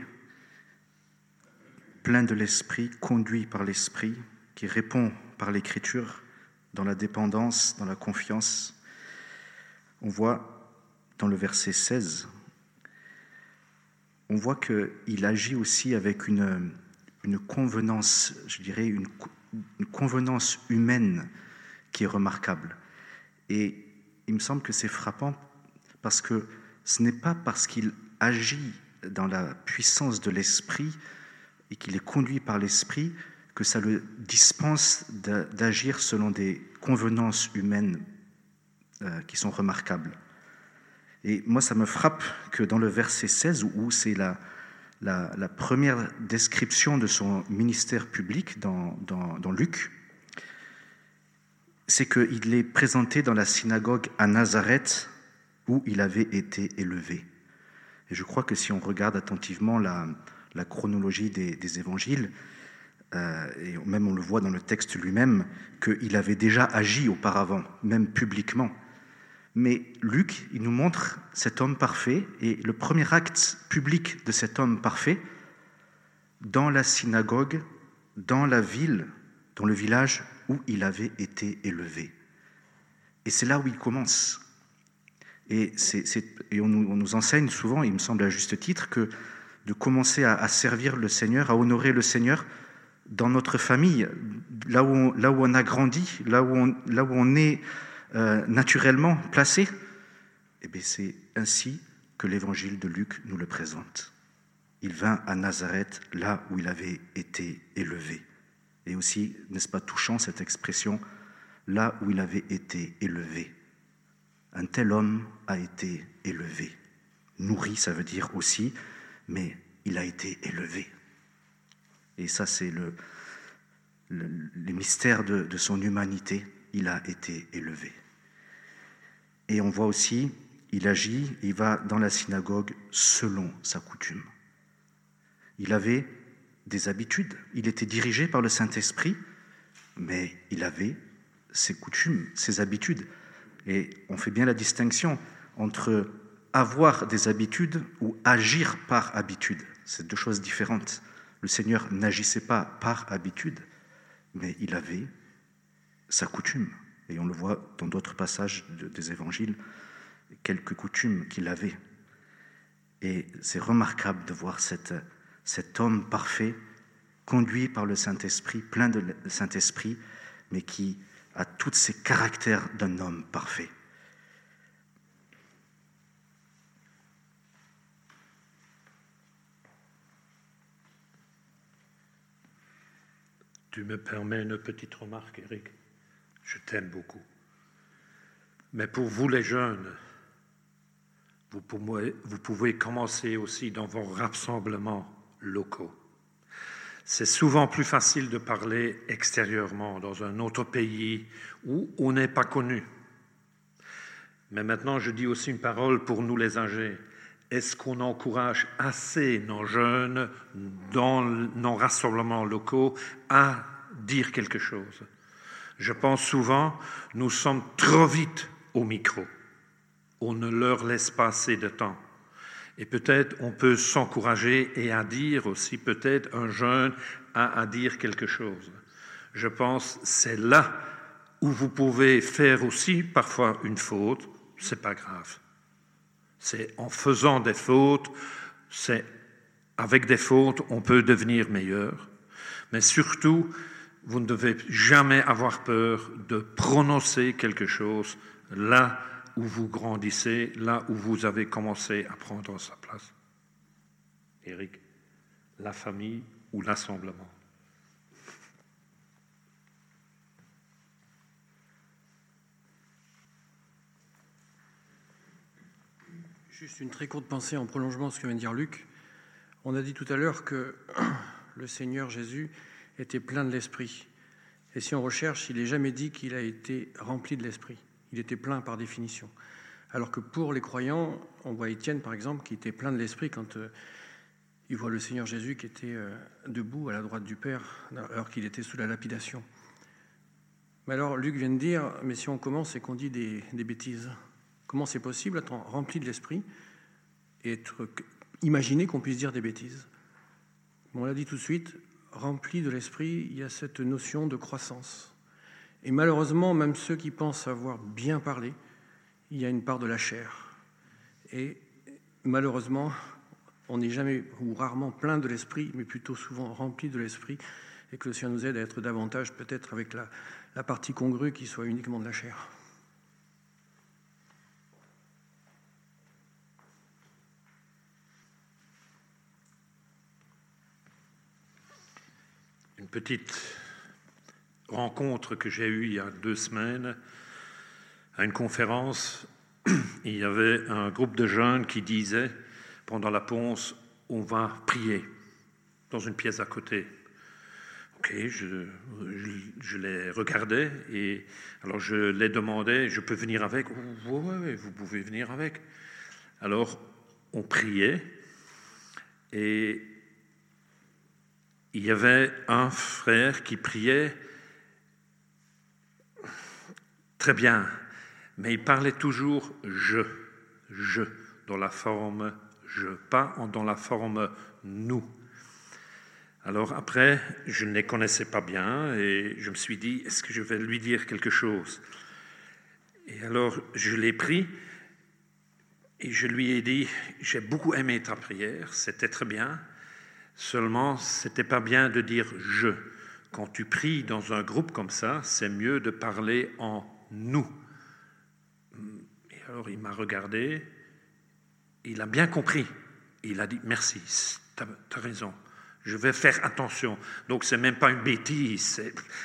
[SPEAKER 3] plein de l'Esprit, conduit par l'Esprit, qui répond par l'Écriture, dans la dépendance, dans la confiance. On voit dans le verset 16, on voit qu'il agit aussi avec une convenance, je dirais, une convenance humaine qui est remarquable. Et il me semble que c'est frappant parce que ce n'est pas parce qu'il agit dans la puissance de l'Esprit et qu'il est conduit par l'Esprit que ça le dispense d'agir selon des convenances humaines qui sont remarquables. Et moi, ça me frappe que dans le verset 16, où c'est la première description de son ministère public dans Luc, c'est qu'il est présenté dans la synagogue à Nazareth où il avait été élevé. Et je crois que si on regarde attentivement la chronologie des évangiles, et même on le voit dans le texte lui-même, qu'il avait déjà agi auparavant, même publiquement. Mais Luc, il nous montre cet homme parfait, et le premier acte public de cet homme parfait, dans la synagogue, dans la ville, dans le village où il avait été élevé. Et c'est là où il commence. Et on nous enseigne souvent, il me semble à juste titre, que de commencer à servir le Seigneur, à honorer le Seigneur dans notre famille, là où on a grandi, là où on est naturellement placé, eh bien c'est ainsi que l'évangile de Luc nous le présente. Il vint à Nazareth, là où il avait été élevé. Et aussi, n'est-ce pas touchant cette expression, là où il avait été élevé. Un tel homme a été élevé. Nourri, ça veut dire aussi, mais il a été élevé. Et ça, c'est le mystère de son humanité. Il a été élevé. Et on voit aussi, il agit, il va dans la synagogue selon sa coutume. Il avait des habitudes, il était dirigé par le Saint-Esprit, mais il avait ses coutumes, ses habitudes. Et on fait bien la distinction entre avoir des habitudes ou agir par habitude. C'est deux choses différentes. Le Seigneur n'agissait pas par habitude, mais il avait sa coutume. Et on le voit dans d'autres passages des évangiles, quelques coutumes qu'il avait. Et c'est remarquable de voir cet homme parfait, conduit par le Saint-Esprit, plein de Saint-Esprit, mais qui a tous ces caractères d'un homme parfait.
[SPEAKER 5] Tu me permets une petite remarque, Eric? Je t'aime beaucoup. Mais pour vous les jeunes, vous pouvez commencer aussi dans vos rassemblements locaux. C'est souvent plus facile de parler extérieurement dans un autre pays où on n'est pas connu. Mais maintenant, je dis aussi une parole pour nous les âgés. Est-ce qu'on encourage assez nos jeunes dans nos rassemblements locaux à dire quelque chose? Je pense souvent, nous sommes trop vite au micro. On ne leur laisse pas assez de temps. Et peut-être on peut s'encourager et à dire aussi, peut-être un jeune a à dire quelque chose. Je pense que c'est là où vous pouvez faire aussi parfois une faute, c'est pas grave. C'est en faisant des fautes, c'est avec des fautes, on peut devenir meilleur. Mais surtout, vous ne devez jamais avoir peur de prononcer quelque chose là où vous grandissez, là où vous avez commencé à prendre sa place. Éric, la famille ou l'assemblement?
[SPEAKER 9] Juste une très courte pensée en prolongement de ce que vient de dire Luc. On a dit tout à l'heure que le Seigneur Jésus était plein de l'Esprit. Et si on recherche, il n'est jamais dit qu'il a été rempli de l'Esprit. Il était plein par définition. Alors que pour les croyants, on voit Étienne par exemple qui était plein de l'Esprit quand il voit le Seigneur Jésus qui était debout à la droite du Père alors qu'il était sous la lapidation. Mais alors Luc vient de dire, mais si on commence et qu'on dit des bêtises, comment c'est possible être rempli de l'Esprit et imaginer qu'on puisse dire des bêtises? On l'a dit tout de suite, rempli de l'Esprit, il y a cette notion de croissance. Et malheureusement, même ceux qui pensent avoir bien parlé, il y a une part de la chair. Et malheureusement, on n'est jamais ou rarement plein de l'Esprit, mais plutôt souvent rempli de l'Esprit, et que le Seigneur nous aide à être davantage peut-être avec la partie congrue qui soit uniquement de la chair.
[SPEAKER 5] Une petite rencontre que j'ai eue il y a 2 semaines à une conférence. Il y avait un groupe de jeunes qui disaient, pendant la ponce, on va prier dans une pièce à côté. Ok, je les regardais et alors je les demandais, je peux venir avec? Oui, vous pouvez venir avec. Alors on priait et il y avait un frère qui priait très bien, mais il parlait toujours « je », dans la forme « je », pas dans la forme « nous ». Alors après, je ne les connaissais pas bien et je me suis dit « est-ce que je vais lui dire quelque chose ?» Et alors je l'ai pris et je lui ai dit « j'ai beaucoup aimé ta prière, c'était très bien ». Seulement, c'était pas bien de dire « je ». Quand tu pries dans un groupe comme ça, c'est mieux de parler en « nous ». Et alors, il m'a regardé, il a bien compris. Il a dit « merci, t'as raison, je vais faire attention ». Donc, c'est même pas une bêtise,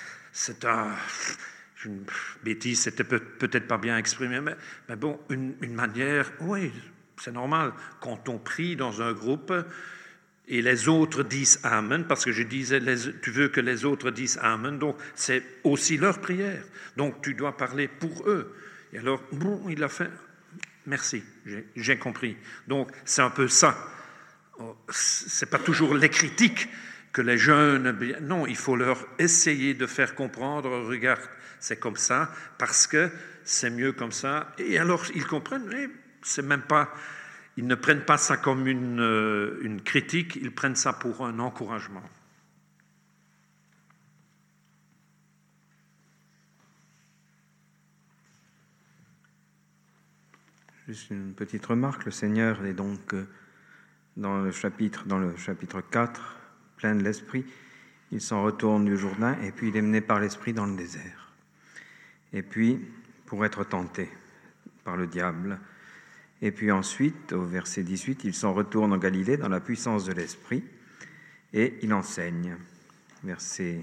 [SPEAKER 5] une bêtise, c'était peut-être pas bien exprimé, mais bon, une manière, oui, c'est normal. Quand on prie dans un groupe, et les autres disent Amen, parce que je disais, tu veux que les autres disent Amen, donc c'est aussi leur prière. Donc tu dois parler pour eux. Et alors, bon, il a fait, merci, j'ai compris. Donc, c'est un peu ça. C'est pas toujours les critiques que les jeunes... Non, il faut leur essayer de faire comprendre, regarde, c'est comme ça, parce que c'est mieux comme ça. Et alors, ils comprennent, mais c'est même pas... Ils ne prennent pas ça comme une critique, ils prennent ça pour un encouragement.
[SPEAKER 10] Juste une petite remarque, le Seigneur est donc dans le chapitre 4, plein de l'Esprit. Il s'en retourne du Jourdain et puis il est mené par l'Esprit dans le désert. Et puis, pour être tenté par le diable. Et puis ensuite, au verset 18, il s'en retourne en Galilée dans la puissance de l'Esprit et il enseigne. Verset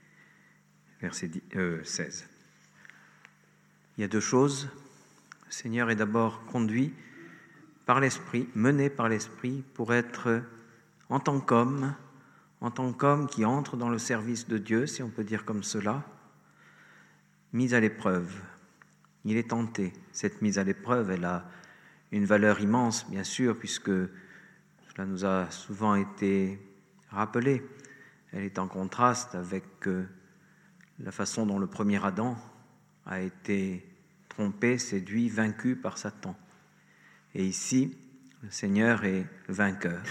[SPEAKER 10] 16. Il y a deux choses. Le Seigneur est d'abord conduit par l'Esprit, mené par l'Esprit pour être en tant qu'homme qui entre dans le service de Dieu, si on peut dire comme cela, mis à l'épreuve. Il est tenté. Cette mise à l'épreuve, elle a une valeur immense, bien sûr, puisque cela nous a souvent été rappelé. Elle est en contraste avec la façon dont le premier Adam a été trompé, séduit, vaincu par Satan. Et ici, le Seigneur est le vainqueur.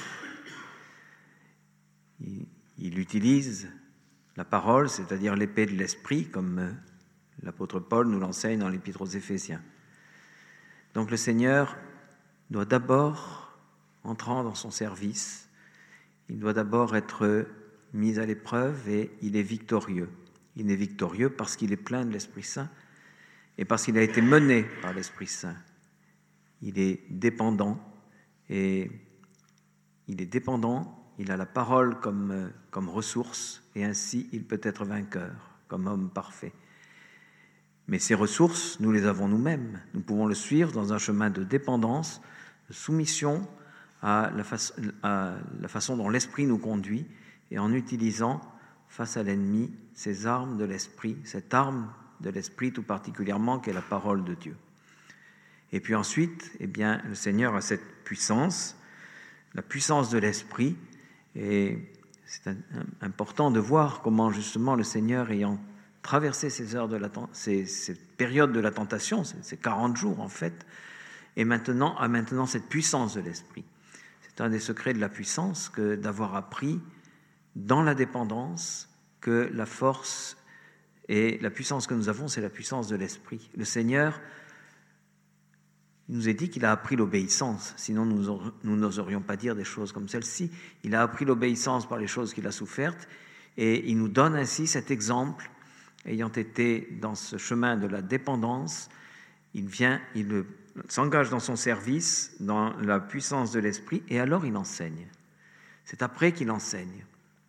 [SPEAKER 10] Il utilise la parole, c'est-à-dire l'épée de l'Esprit, comme l'apôtre Paul nous l'enseigne dans l'Épître aux Éphésiens. Donc le Seigneur doit d'abord, entrant dans son service, il doit d'abord être mis à l'épreuve et il est victorieux. Il est victorieux parce qu'il est plein de l'Esprit Saint et parce qu'il a été mené par l'Esprit Saint. Il est dépendant et il a la parole comme ressource et ainsi il peut être vainqueur comme homme parfait. Mais ces ressources, nous les avons nous-mêmes. Nous pouvons le suivre dans un chemin de dépendance, de soumission à la façon dont l'Esprit nous conduit et en utilisant face à l'ennemi ces armes de l'Esprit, cette arme de l'Esprit tout particulièrement qu'est la parole de Dieu. Et puis ensuite, le Seigneur a cette puissance, la puissance de l'Esprit, et c'est important de voir comment justement le Seigneur ayant traverser ces périodes de la tentation, ces 40 jours en fait, et a maintenant cette puissance de l'Esprit. C'est un des secrets de la puissance que d'avoir appris dans la dépendance que la force et la puissance que nous avons, c'est la puissance de l'Esprit. Le Seigneur nous a dit qu'il a appris l'obéissance, sinon nous n'oserions pas dire des choses comme celle-ci. Il a appris l'obéissance par les choses qu'il a souffertes et il nous donne ainsi cet exemple. Ayant été dans ce chemin de la dépendance, il s'engage dans son service, dans la puissance de l'Esprit, et alors il enseigne. C'est après qu'il enseigne.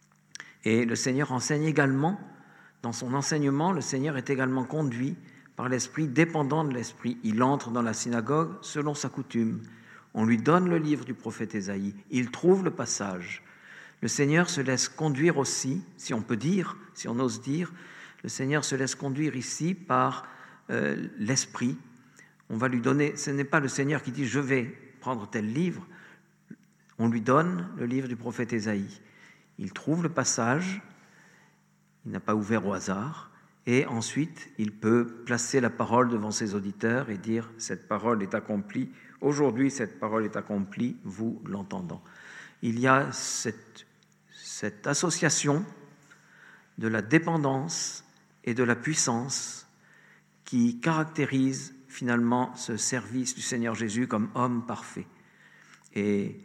[SPEAKER 10] Et le Seigneur enseigne également, dans son enseignement, le Seigneur est également conduit par l'Esprit, dépendant de l'Esprit. Il entre dans la synagogue selon sa coutume. On lui donne le livre du prophète Ésaïe. Il trouve le passage. Le Seigneur se laisse conduire aussi, si on peut dire, si on ose dire, le Seigneur se laisse conduire ici par l'Esprit. On va lui donner, ce n'est pas le Seigneur qui dit « je vais prendre tel livre », on lui donne le livre du prophète Ésaïe. Il trouve le passage, il n'a pas ouvert au hasard, et ensuite il peut placer la parole devant ses auditeurs et dire « cette parole est accomplie, aujourd'hui cette parole est accomplie, vous l'entendant ». Il y a cette association de la dépendance et de la puissance qui caractérise finalement ce service du Seigneur Jésus comme homme parfait. Et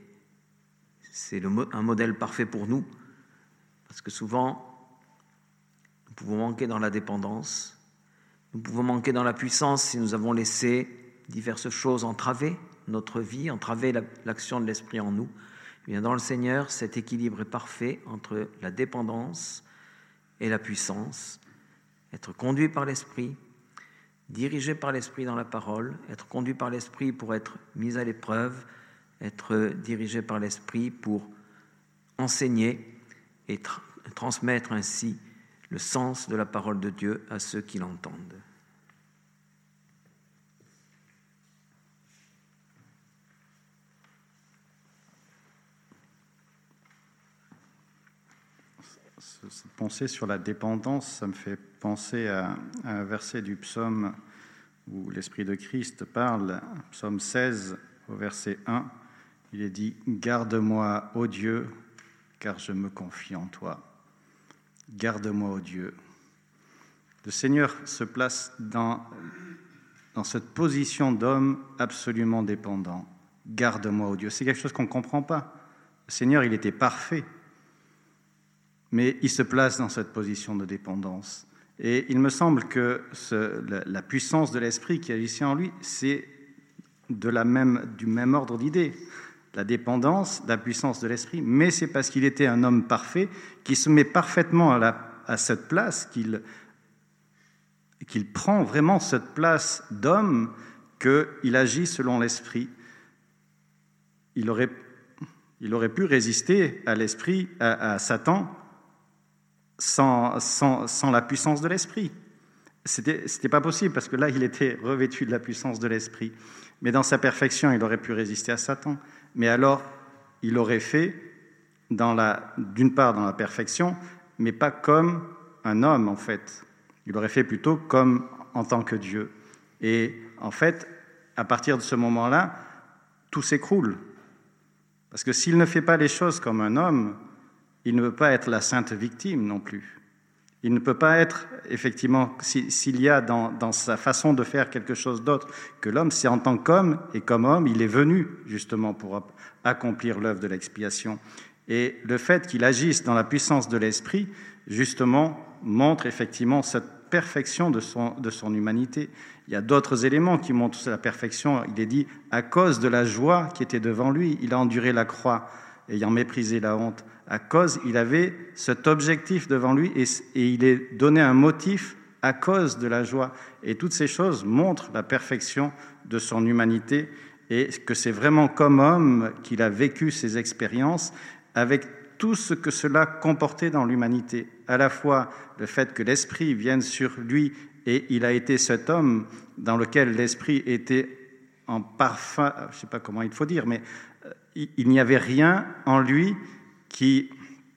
[SPEAKER 10] c'est un modèle parfait pour nous, parce que souvent, nous pouvons manquer dans la dépendance, nous pouvons manquer dans la puissance si nous avons laissé diverses choses entraver notre vie, entraver l'action de l'Esprit en nous. Et bien dans le Seigneur, cet équilibre est parfait entre la dépendance et la puissance, être conduit par l'Esprit, dirigé par l'Esprit dans la parole, être conduit par l'Esprit pour être mis à l'épreuve, être dirigé par l'Esprit pour enseigner et transmettre ainsi le sens de la parole de Dieu à ceux qui l'entendent.
[SPEAKER 8] Cette pensée sur la dépendance, ça me fait penser à un verset du psaume où l'Esprit de Christ parle, psaume 16, au verset 1. Il est dit « Garde-moi, ô Dieu, car je me confie en toi. Garde-moi, ô Dieu. » Le Seigneur se place dans cette position d'homme absolument dépendant. « Garde-moi, ô Dieu. » C'est quelque chose qu'on ne comprend pas. Le Seigneur, il était parfait, mais il se place dans cette position de dépendance. Et il me semble que la puissance de l'Esprit qui agissait en lui, c'est du même ordre d'idée. La dépendance, la puissance de l'Esprit, mais c'est parce qu'il était un homme parfait qui se met parfaitement à cette place, qu'il prend vraiment cette place d'homme, qu'il agit selon l'Esprit. Il aurait pu résister à l'Esprit, à Satan, sans la puissance de l'Esprit. C'était pas possible, parce que là, il était revêtu de la puissance de l'Esprit. Mais dans sa perfection, il aurait pu résister à Satan. Mais alors, il aurait fait, d'une part dans la perfection, mais pas comme un homme, en fait. Il aurait fait plutôt comme en tant que Dieu. Et en fait, à partir de ce moment-là, tout s'écroule. Parce que s'il ne fait pas les choses comme un homme, il ne peut pas être la sainte victime non plus. Il ne peut pas être, effectivement, s'il y a dans sa façon de faire quelque chose d'autre que l'homme, c'est en tant qu'homme, et comme homme, il est venu justement pour accomplir l'œuvre de l'expiation. Et le fait qu'il agisse dans la puissance de l'Esprit, justement, montre effectivement cette perfection de son humanité. Il y a d'autres éléments qui montrent la perfection. Il est dit, à cause de la joie qui était devant lui, il a enduré la croix, ayant méprisé la honte. À cause, il avait cet objectif devant lui et il est donné un motif à cause de la joie. Et toutes ces choses montrent la perfection de son humanité et que c'est vraiment comme homme qu'il a vécu ces expériences avec tout ce que cela comportait dans l'humanité. À la fois le fait que l'Esprit vienne sur lui et il a été cet homme dans lequel l'Esprit était en parfum, je ne sais pas comment il faut dire, mais il n'y avait rien en lui qui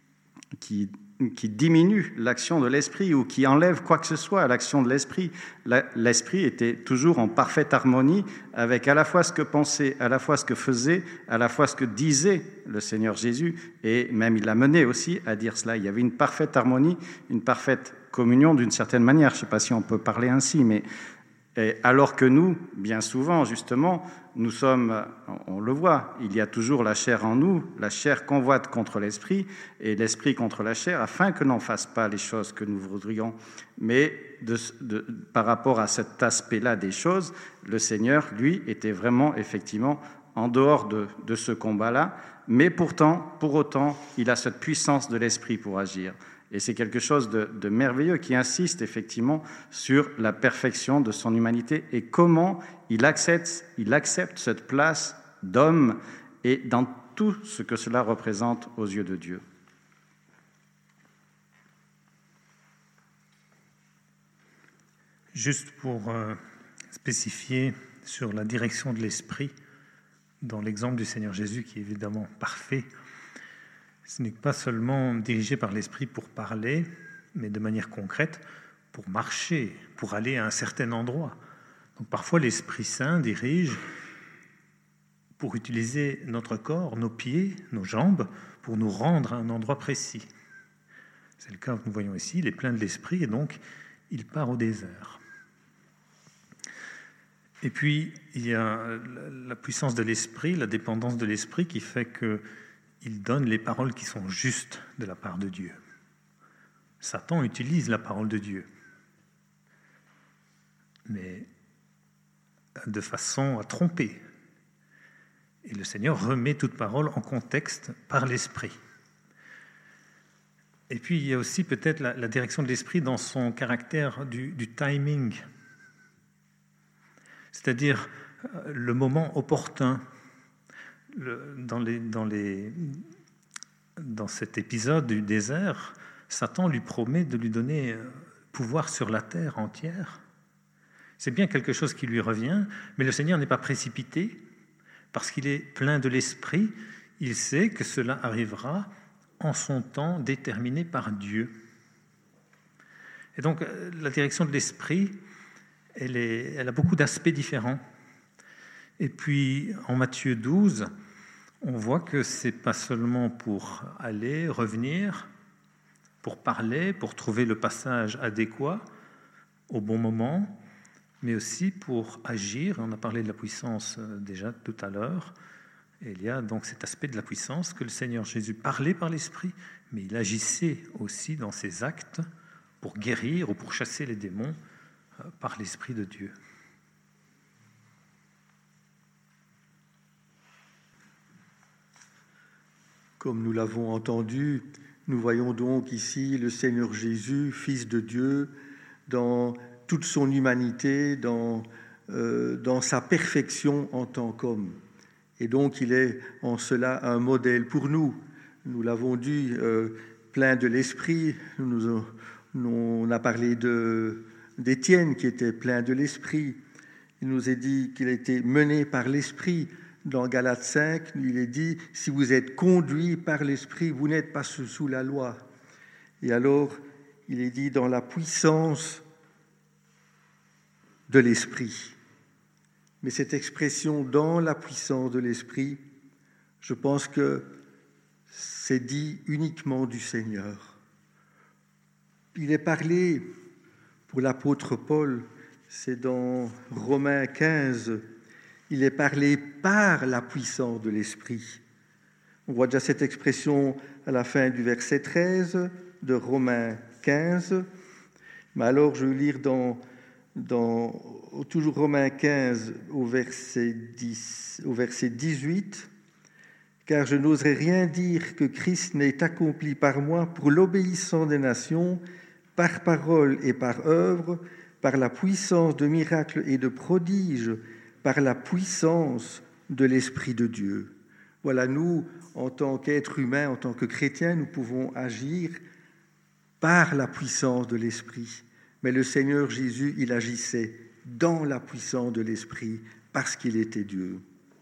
[SPEAKER 8] diminue l'action de l'Esprit ou qui enlève quoi que ce soit à l'action de l'Esprit. L'Esprit était toujours en parfaite harmonie avec à la fois ce que pensait, à la fois ce que faisait, à la fois ce que disait le Seigneur Jésus, et même il l'a mené aussi à dire cela. Il y avait une parfaite harmonie, une parfaite communion d'une certaine manière. Je ne sais pas si on peut parler ainsi, mais alors que nous, bien souvent, justement, nous sommes, on le voit, il y a toujours la chair en nous, la chair convoite contre l'esprit et l'esprit contre la chair, afin que l'on ne fasse pas les choses que nous voudrions. Mais par rapport à cet aspect-là des choses, le Seigneur, lui, était vraiment, effectivement, en dehors de ce combat-là, mais pour autant, il a cette puissance de l'esprit pour agir. Et c'est quelque chose de merveilleux qui insiste effectivement sur la perfection de son humanité et comment il accepte cette place d'homme et dans tout ce que cela représente aux yeux de Dieu.
[SPEAKER 5] Juste pour spécifier sur la direction de l'esprit, dans l'exemple du Seigneur Jésus qui est évidemment parfait, ce n'est pas seulement dirigé par l'Esprit pour parler, mais de manière concrète, pour marcher, pour aller à un certain endroit. Donc parfois l'Esprit Saint dirige pour utiliser notre corps, nos pieds, nos jambes, pour nous rendre à un endroit précis. C'est le cas que nous voyons ici, il est plein de l'Esprit et donc il part au désert. Et puis il y a la puissance de l'Esprit, la dépendance de l'Esprit qui fait que il donne les paroles qui sont justes de la part de Dieu. Satan utilise la parole de Dieu, mais de façon à tromper. Et le Seigneur remet toute parole en contexte par l'Esprit. Et puis il y a aussi peut-être la direction de l'Esprit dans son caractère du timing, c'est-à-dire le moment opportun. Dans cet épisode du désert, Satan lui promet de lui donner pouvoir sur la terre entière. C'est bien quelque chose qui lui revient, mais le Seigneur n'est pas précipité, parce qu'il est plein de l'Esprit. Il sait que cela arrivera
[SPEAKER 11] en son temps déterminé par Dieu. Et donc, la direction de l'esprit, elle a beaucoup d'aspects différents. Et puis, en Matthieu 12, on voit que ce n'est pas seulement pour aller, revenir, pour parler, pour trouver le passage adéquat au bon moment, mais aussi pour agir. On a parlé de la puissance déjà tout à l'heure. Et il y a donc cet aspect de la puissance que le Seigneur Jésus parlait par l'Esprit, mais il agissait aussi dans ses actes pour guérir ou pour chasser les démons par l'Esprit de Dieu.
[SPEAKER 12] Comme nous l'avons entendu, nous voyons donc ici le Seigneur Jésus, Fils de Dieu, dans toute son humanité, dans sa perfection en tant qu'homme. Et donc il est en cela un modèle pour nous. Nous l'avons dit, plein de l'Esprit. On a parlé d'Étienne qui était plein de l'Esprit. Il nous est dit qu'il était mené par l'Esprit. Dans Galates 5, il est dit « Si vous êtes conduits par l'Esprit, vous n'êtes pas sous la loi. » Et alors, il est dit « Dans la puissance de l'Esprit ». Mais cette expression « dans la puissance de l'Esprit », je pense que c'est dit uniquement du Seigneur. Il est parlé pour l'apôtre Paul, c'est dans Romains 15, il est parlé par la puissance de l'Esprit. On voit déjà cette expression à la fin du verset 13 de Romains 15. Mais alors, je vais lire toujours Romains 15 au verset 18. « Car je n'oserais rien dire que Christ n'ait accompli par moi pour l'obéissance des nations, par parole et par œuvre, par la puissance de miracles et de prodiges, par la puissance de l'Esprit de Dieu. » Voilà, nous, en tant qu'êtres humains, en tant que chrétiens, nous pouvons agir par la puissance de l'Esprit. Mais le Seigneur Jésus, il agissait dans la puissance de l'Esprit parce qu'il était Dieu.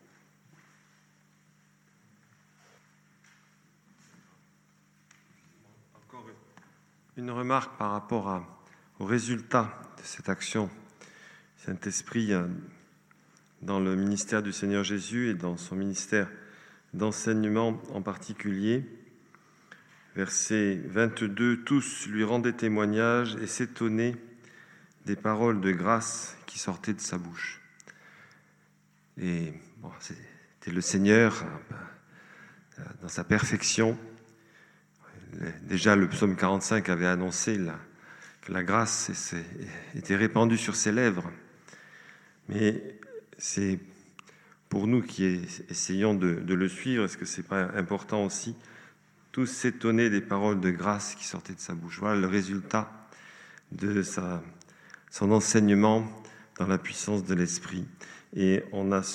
[SPEAKER 7] Encore une remarque par rapport au résultat de cette action. Saint-Esprit, dans le ministère du Seigneur Jésus et dans son ministère d'enseignement en particulier. Verset 22, « Tous lui rendaient témoignage et s'étonnaient des paroles de grâce qui sortaient de sa bouche. » Et bon, c'était le Seigneur dans sa perfection. Déjà, le psaume 45 avait annoncé que la grâce était répandue sur ses lèvres. Mais c'est pour nous qui essayons de le suivre, est-ce que ce n'est pas important aussi? Tous s'étonnaient des paroles de grâce qui sortaient de sa bouche. Voilà le résultat de son enseignement dans la puissance de l'Esprit. Et on a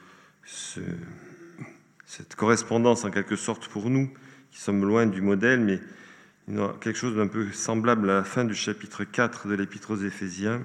[SPEAKER 7] cette correspondance en quelque sorte pour nous, qui sommes loin du modèle, mais il y a quelque chose d'un peu semblable à la fin du chapitre 4 de l'Épître aux Éphésiens.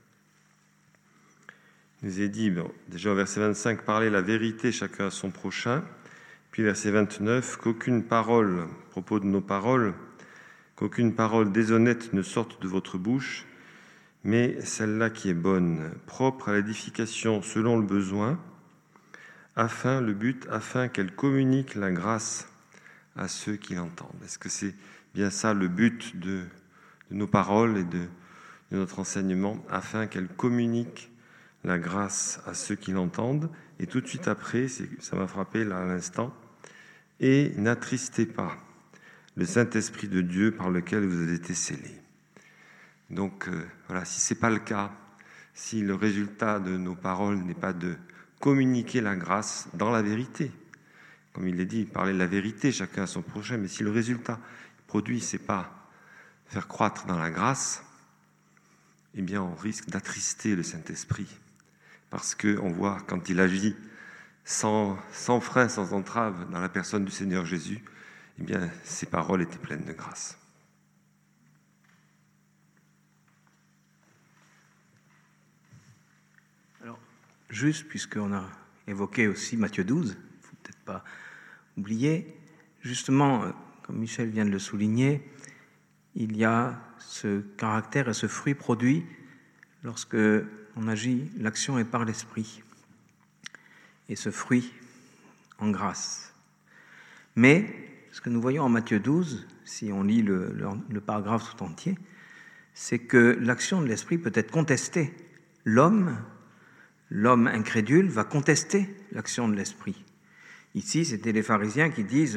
[SPEAKER 7] Il nous est dit, déjà au verset 25, « Parlez la vérité chacun à son prochain ». Puis verset 29, « Qu'aucune parole, à propos de nos paroles, qu'aucune parole déshonnête ne sorte de votre bouche, mais celle-là qui est bonne, propre à l'édification selon le besoin, afin qu'elle communique la grâce à ceux qui l'entendent. » Est-ce que c'est bien ça le but de nos paroles et de notre enseignement, afin qu'elle communique la grâce à ceux qui l'entendent? Et tout de suite après, ça m'a frappé là à l'instant, « Et n'attristez pas le Saint-Esprit de Dieu par lequel vous avez été scellés. » Donc voilà, si ce n'est pas le cas, si le résultat de nos paroles n'est pas de communiquer la grâce dans la vérité, comme il est dit, parler la vérité chacun à son prochain, mais si le résultat produit, ce n'est pas faire croître dans la grâce, eh bien on risque d'attrister le Saint-Esprit. Parce qu'on voit, quand il agit sans frein, sans entrave dans la personne du Seigneur Jésus, eh bien, ses paroles étaient pleines de grâce.
[SPEAKER 13] Alors, juste, puisqu'on a évoqué aussi Matthieu 12, il ne faut peut-être pas oublier, justement,
[SPEAKER 10] comme Michel vient de le souligner, il y a ce caractère et ce fruit produit lorsque on agit, l'action est par l'esprit. Et ce fruit en grâce. Mais ce que nous voyons en Matthieu 12, si on lit le paragraphe tout entier, c'est que l'action de l'esprit peut être contestée. L'homme incrédule va contester l'action de l'esprit. Ici, c'était les pharisiens qui disent,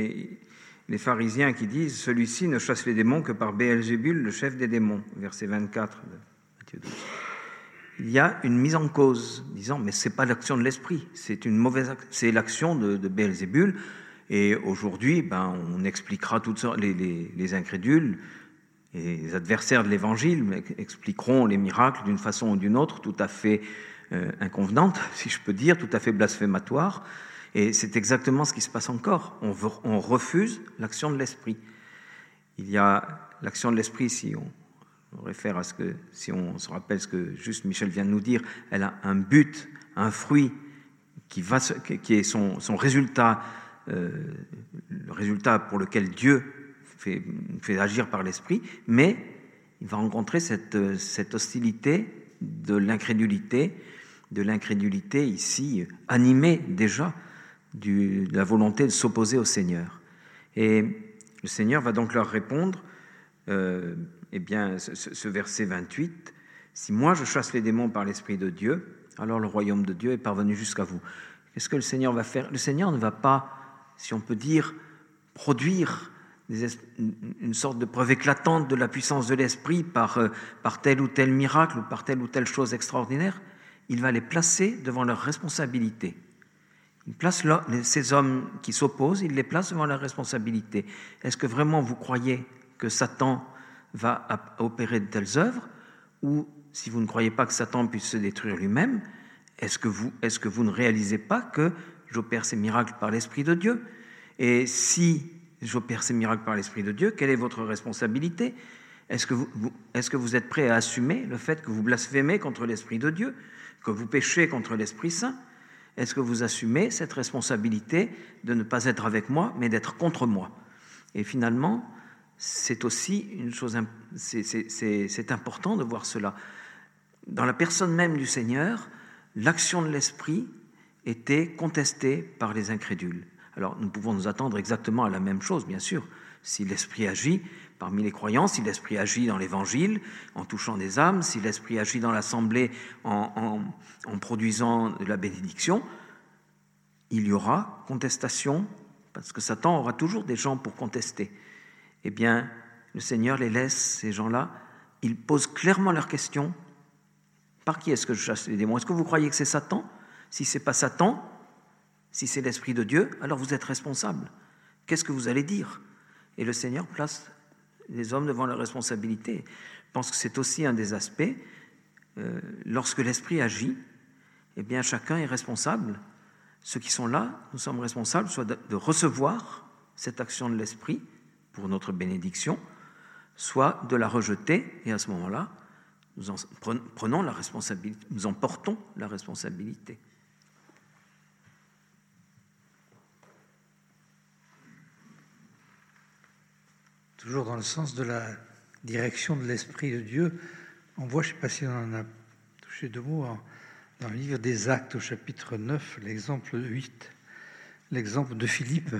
[SPEAKER 10] celui-ci ne chasse les démons que par Béelzébul, le chef des démons, verset 24 de Matthieu 12. Il y a une mise en cause, disant, mais ce n'est pas l'action de l'esprit, c'est l'action de Béelzébul. Et aujourd'hui, on expliquera toutes sortes, les incrédules, et les adversaires de l'Évangile expliqueront les miracles d'une façon ou d'une autre, tout à fait inconvenante, si je peux dire, tout à fait blasphématoire. Et c'est exactement ce qui se passe encore. On refuse l'action de l'esprit. Il y a l'action de l'esprit, si on réfère à si on se rappelle ce que juste Michel vient de nous dire, elle a un but, un fruit qui est son résultat, le résultat pour lequel Dieu fait agir par l'esprit, mais il va rencontrer cette hostilité de l'incrédulité ici animée déjà de la volonté de s'opposer au Seigneur. Et le Seigneur va donc leur répondre, ce verset 28, « Si moi je chasse les démons par l'Esprit de Dieu, alors le royaume de Dieu est parvenu jusqu'à vous. » Qu'est-ce que le Seigneur va faire ? Le Seigneur ne va pas, si on peut dire, produire une sorte de preuve éclatante de la puissance de l'Esprit par tel ou tel miracle ou par telle ou telle chose extraordinaire. Il va les placer devant leurs responsabilités. Il place ces hommes qui s'opposent, il les place devant leurs responsabilités. Est-ce que vraiment vous croyez que Satan va opérer de telles œuvres, ou si vous ne croyez pas que Satan puisse se détruire lui-même, est-ce que vous ne réalisez pas que j'opère ces miracles par l'Esprit de Dieu ? Et si j'opère ces miracles par l'Esprit de Dieu, quelle est votre responsabilité ? Est-ce que vous êtes prêt à assumer le fait que vous blasphémez contre l'Esprit de Dieu, que vous péchez contre l'Esprit Saint ? Est-ce que vous assumez cette responsabilité de ne pas être avec moi, mais d'être contre moi ? Et finalement, c'est aussi une chose, c'est important de voir cela. Dans la personne même du Seigneur, l'action de l'Esprit était contestée par les incrédules. Alors, nous pouvons nous attendre exactement à la même chose, bien sûr. Si l'Esprit agit parmi les croyants, si l'Esprit agit dans l'Évangile, en touchant des âmes, si l'Esprit agit dans l'Assemblée en produisant de la bénédiction, il y aura contestation, parce que Satan aura toujours des gens pour contester. Eh bien, le Seigneur les laisse, ces gens-là, ils posent clairement leurs questions. Par qui est-ce que je chasse les démons ? Est-ce que vous croyez que c'est Satan ? Si ce n'est pas Satan, si c'est l'Esprit de Dieu, alors vous êtes responsable. Qu'est-ce que vous allez dire ? Et le Seigneur place les hommes devant leurs responsabilités. Je pense que c'est aussi un des aspects. Lorsque l'Esprit agit, eh bien chacun est responsable. Ceux qui sont là, nous sommes responsables soit de recevoir cette action de l'Esprit pour notre bénédiction, soit de la rejeter, et à ce moment-là, nous en prenons la responsabilité, nous en portons la responsabilité.
[SPEAKER 6] Toujours dans le sens de la direction de l'Esprit de Dieu, on voit, je ne sais pas si on en a touché deux mots, dans le livre des Actes au chapitre 9, l'exemple 8, l'exemple de Philippe.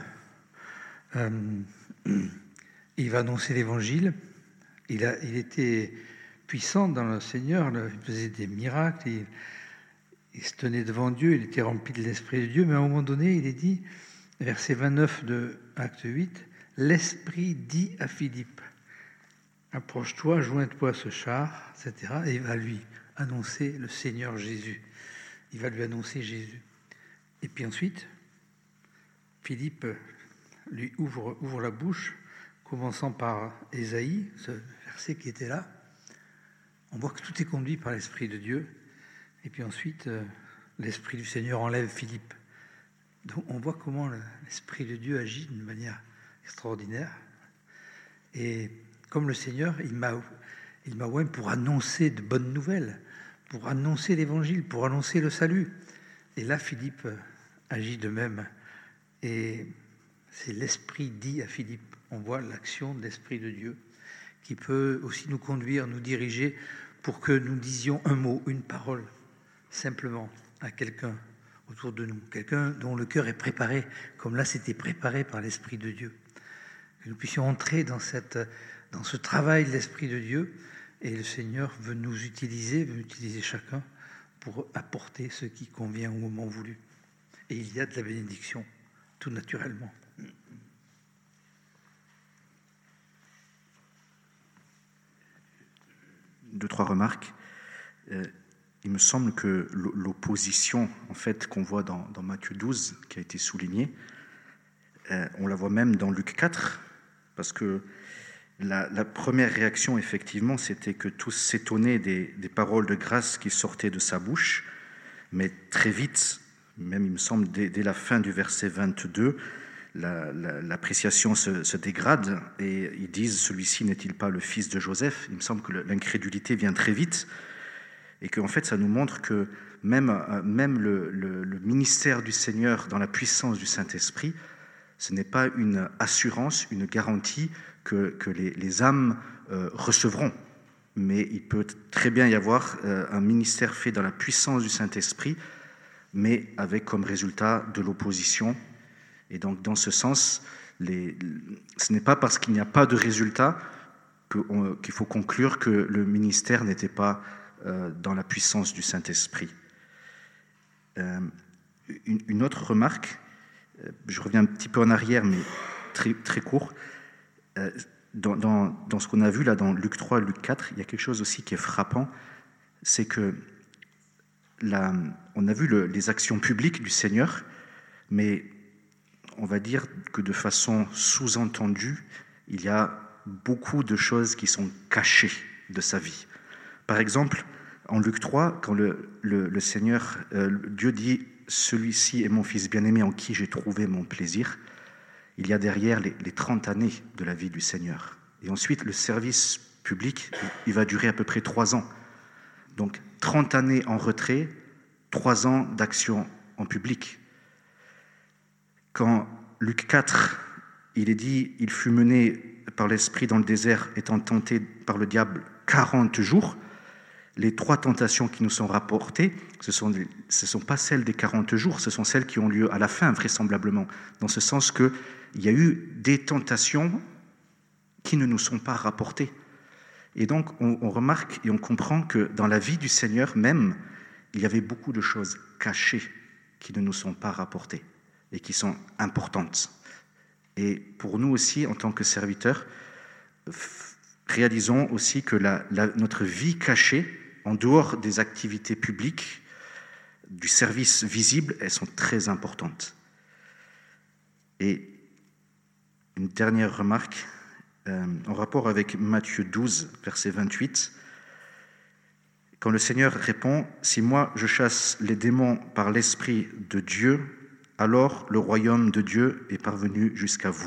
[SPEAKER 6] Il va annoncer l'Évangile, il était puissant dans le Seigneur, il faisait des miracles, il se tenait devant Dieu, il était rempli de l'Esprit de Dieu, mais à un moment donné, il est dit, verset 29 de Acte 8, « L'Esprit dit à Philippe, approche-toi, joins-toi à ce char, etc. » Et il va lui annoncer le Seigneur Jésus. Il va lui annoncer Jésus. Et puis ensuite, Philippe lui ouvre la bouche, commençant par Ésaïe, ce verset qui était là. On voit que tout est conduit par l'Esprit de Dieu. Et puis ensuite, l'Esprit du Seigneur enlève Philippe. Donc on voit comment l'Esprit de Dieu agit d'une manière extraordinaire. Et comme le Seigneur, il m'a oint pour annoncer de bonnes nouvelles, pour annoncer l'Évangile, pour annoncer le salut. Et là, Philippe agit de même. Et C'est l'Esprit dit à Philippe. On voit l'action de l'Esprit de Dieu qui peut aussi nous conduire, nous diriger pour que nous disions un mot, une parole, simplement à quelqu'un autour de nous, quelqu'un dont le cœur est préparé, comme là c'était préparé par l'Esprit de Dieu. Que nous puissions entrer dans ce travail de l'Esprit de Dieu, et le Seigneur veut nous utiliser, chacun pour apporter ce qui convient au moment voulu. Et il y a de la bénédiction, tout naturellement.
[SPEAKER 3] Deux, trois remarques. Il me semble que l'opposition, en fait, qu'on voit dans Matthieu 12, qui a été soulignée, on la voit même dans Luc 4, parce que la première réaction, effectivement, c'était que tous s'étonnaient des paroles de grâce qui sortaient de sa bouche, mais très vite, même il me semble dès la fin du verset 22, l'appréciation se dégrade et ils disent « celui-ci n'est-il pas le fils de Joseph ?» Il me semble que l'incrédulité vient très vite et qu'en fait ça nous montre que même le ministère du Seigneur dans la puissance du Saint-Esprit, ce n'est pas une assurance, une garantie que les âmes recevront. Mais il peut très bien y avoir un ministère fait dans la puissance du Saint-Esprit, mais avec comme résultat de l'opposition. Et donc, dans ce sens, ce n'est pas parce qu'il n'y a pas de résultat qu'il faut conclure que le ministère n'était pas dans la puissance du Saint-Esprit. Une autre remarque, je reviens un petit peu en arrière, mais très, très court. Dans ce qu'on a vu là dans Luc 3 et Luc 4, il y a quelque chose aussi qui est frappant, c'est que on a vu les actions publiques du Seigneur, mais on va dire que de façon sous-entendue, il y a beaucoup de choses qui sont cachées de sa vie. Par exemple, en Luc 3, quand le Seigneur, Dieu dit « Celui-ci est mon Fils bien-aimé en qui j'ai trouvé mon plaisir », il y a derrière les 30 années de la vie du Seigneur. Et ensuite, le service public, il va durer à peu près 3 ans. Donc, 30 années en retrait, 3 ans d'action en public. Quand Luc 4, il est dit, il fut mené par l'Esprit dans le désert, étant tenté par le diable 40 jours, les 3 tentations qui nous sont rapportées, ce sont pas celles des 40 jours, ce sont celles qui ont lieu à la fin, vraisemblablement, dans ce sens qu'il y a eu des tentations qui ne nous sont pas rapportées. Et donc, on remarque et on comprend que dans la vie du Seigneur même, il y avait beaucoup de choses cachées qui ne nous sont pas rapportées et qui sont importantes. Et pour nous aussi, en tant que serviteurs, réalisons aussi que notre vie cachée, en dehors des activités publiques, du service visible, elles sont très importantes. Et une dernière remarque, en rapport avec Matthieu 12, verset 28, quand le Seigneur répond « Si moi je chasse les démons par l'Esprit de Dieu, alors le royaume de Dieu est parvenu jusqu'à vous. »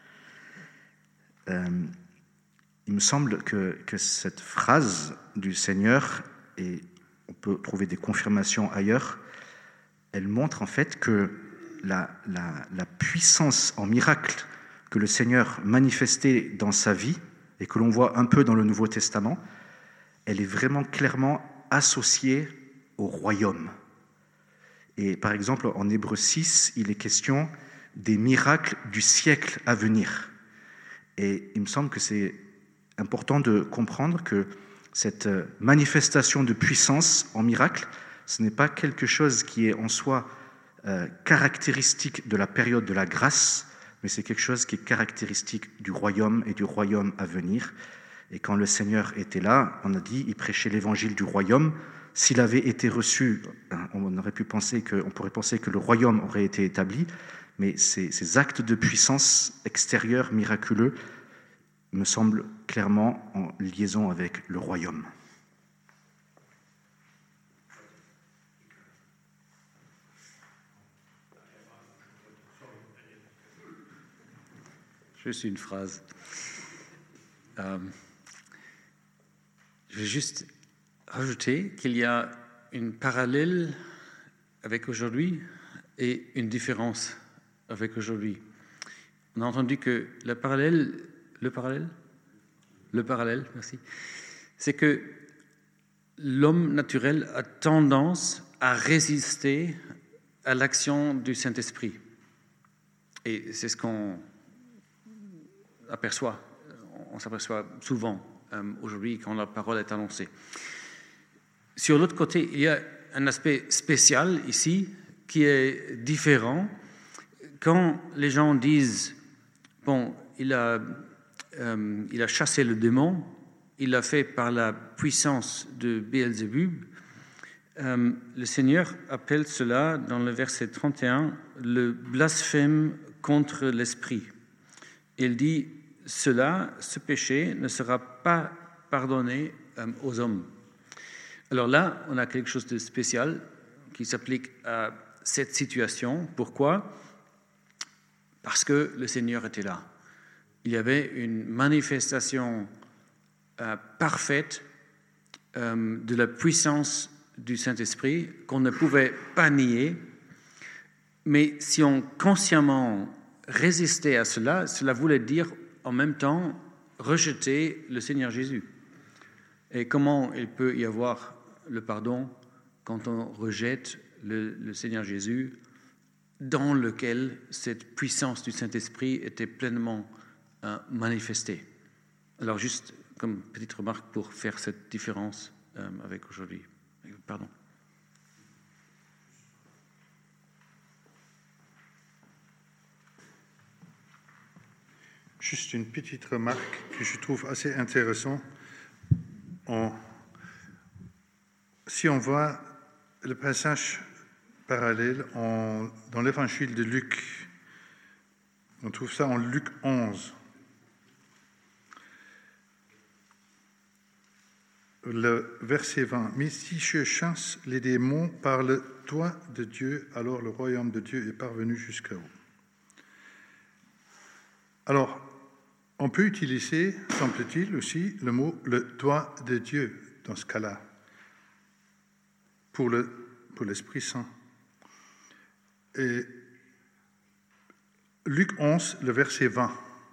[SPEAKER 3] Il me semble que cette phrase du Seigneur, et on peut trouver des confirmations ailleurs, elle montre en fait que la puissance en miracle que le Seigneur manifestait dans sa vie, et que l'on voit un peu dans le Nouveau Testament, elle est vraiment clairement associée au royaume. Et par exemple, en Hébreux 6, il est question des miracles du siècle à venir. Et il me semble que c'est important de comprendre que cette manifestation de puissance en miracle, ce n'est pas quelque chose qui est en soi caractéristique de la période de la grâce, mais c'est quelque chose qui est caractéristique du royaume et du royaume à venir. Et quand le Seigneur était là, on a dit, il prêchait l'évangile du royaume. S'il avait été reçu, on pourrait penser que le royaume aurait été établi, mais ces actes de puissance extérieure miraculeux me semblent clairement en liaison avec le royaume.
[SPEAKER 2] Juste une phrase. Je vais juste rajouter qu'il y a une parallèle avec aujourd'hui et une différence avec aujourd'hui. On a entendu que le parallèle, merci, c'est que l'homme naturel a tendance à résister à l'action du Saint-Esprit. Et c'est ce qu'on aperçoit, on s'aperçoit souvent aujourd'hui quand la parole est annoncée. Sur l'autre côté, il y a un aspect spécial ici qui est différent. Quand les gens disent « bon, il a chassé le démon, il l'a fait par la puissance de Béelzébub », le Seigneur appelle cela, dans le verset 31, le blasphème contre l'esprit. Il dit « ce péché ne sera pas pardonné aux hommes ». Alors là, on a quelque chose de spécial qui s'applique à cette situation. Pourquoi ? Parce que le Seigneur était là. Il y avait une manifestation parfaite de la puissance du Saint-Esprit qu'on ne pouvait pas nier. Mais si on consciemment résistait à cela, cela voulait dire en même temps rejeter le Seigneur Jésus. Et comment il peut y avoir le pardon quand on rejette le Seigneur Jésus, dans lequel cette puissance du Saint-Esprit était pleinement manifestée. Alors juste comme petite remarque pour faire cette différence avec aujourd'hui. Pardon.
[SPEAKER 4] Juste une petite remarque que je trouve assez intéressante. Si on voit le passage parallèle dans l'évangile de Luc, on trouve ça en Luc 11. Le verset 20. « Mais si je chasse les démons par le doigt de Dieu, alors le royaume de Dieu est parvenu jusqu'à vous. » Alors, on peut utiliser, semble-t-il, aussi le mot « le doigt de Dieu » dans ce cas-là, pour l'Esprit Saint. Et Luc 11, le verset 20.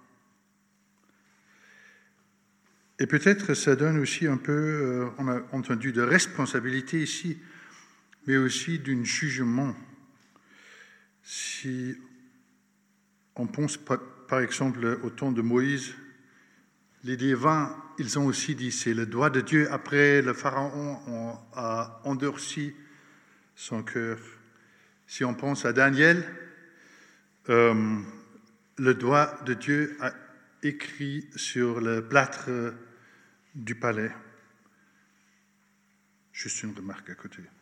[SPEAKER 4] Et peut-être ça donne aussi un peu, on a entendu, de responsabilité ici, mais aussi d'un jugement. Si on pense par exemple au temps de Moïse, les devins, ils ont aussi dit c'est le doigt de Dieu. Après, le pharaon a endurci son cœur. Si on pense à Daniel, le doigt de Dieu a écrit sur le plâtre du palais. Juste une remarque à côté.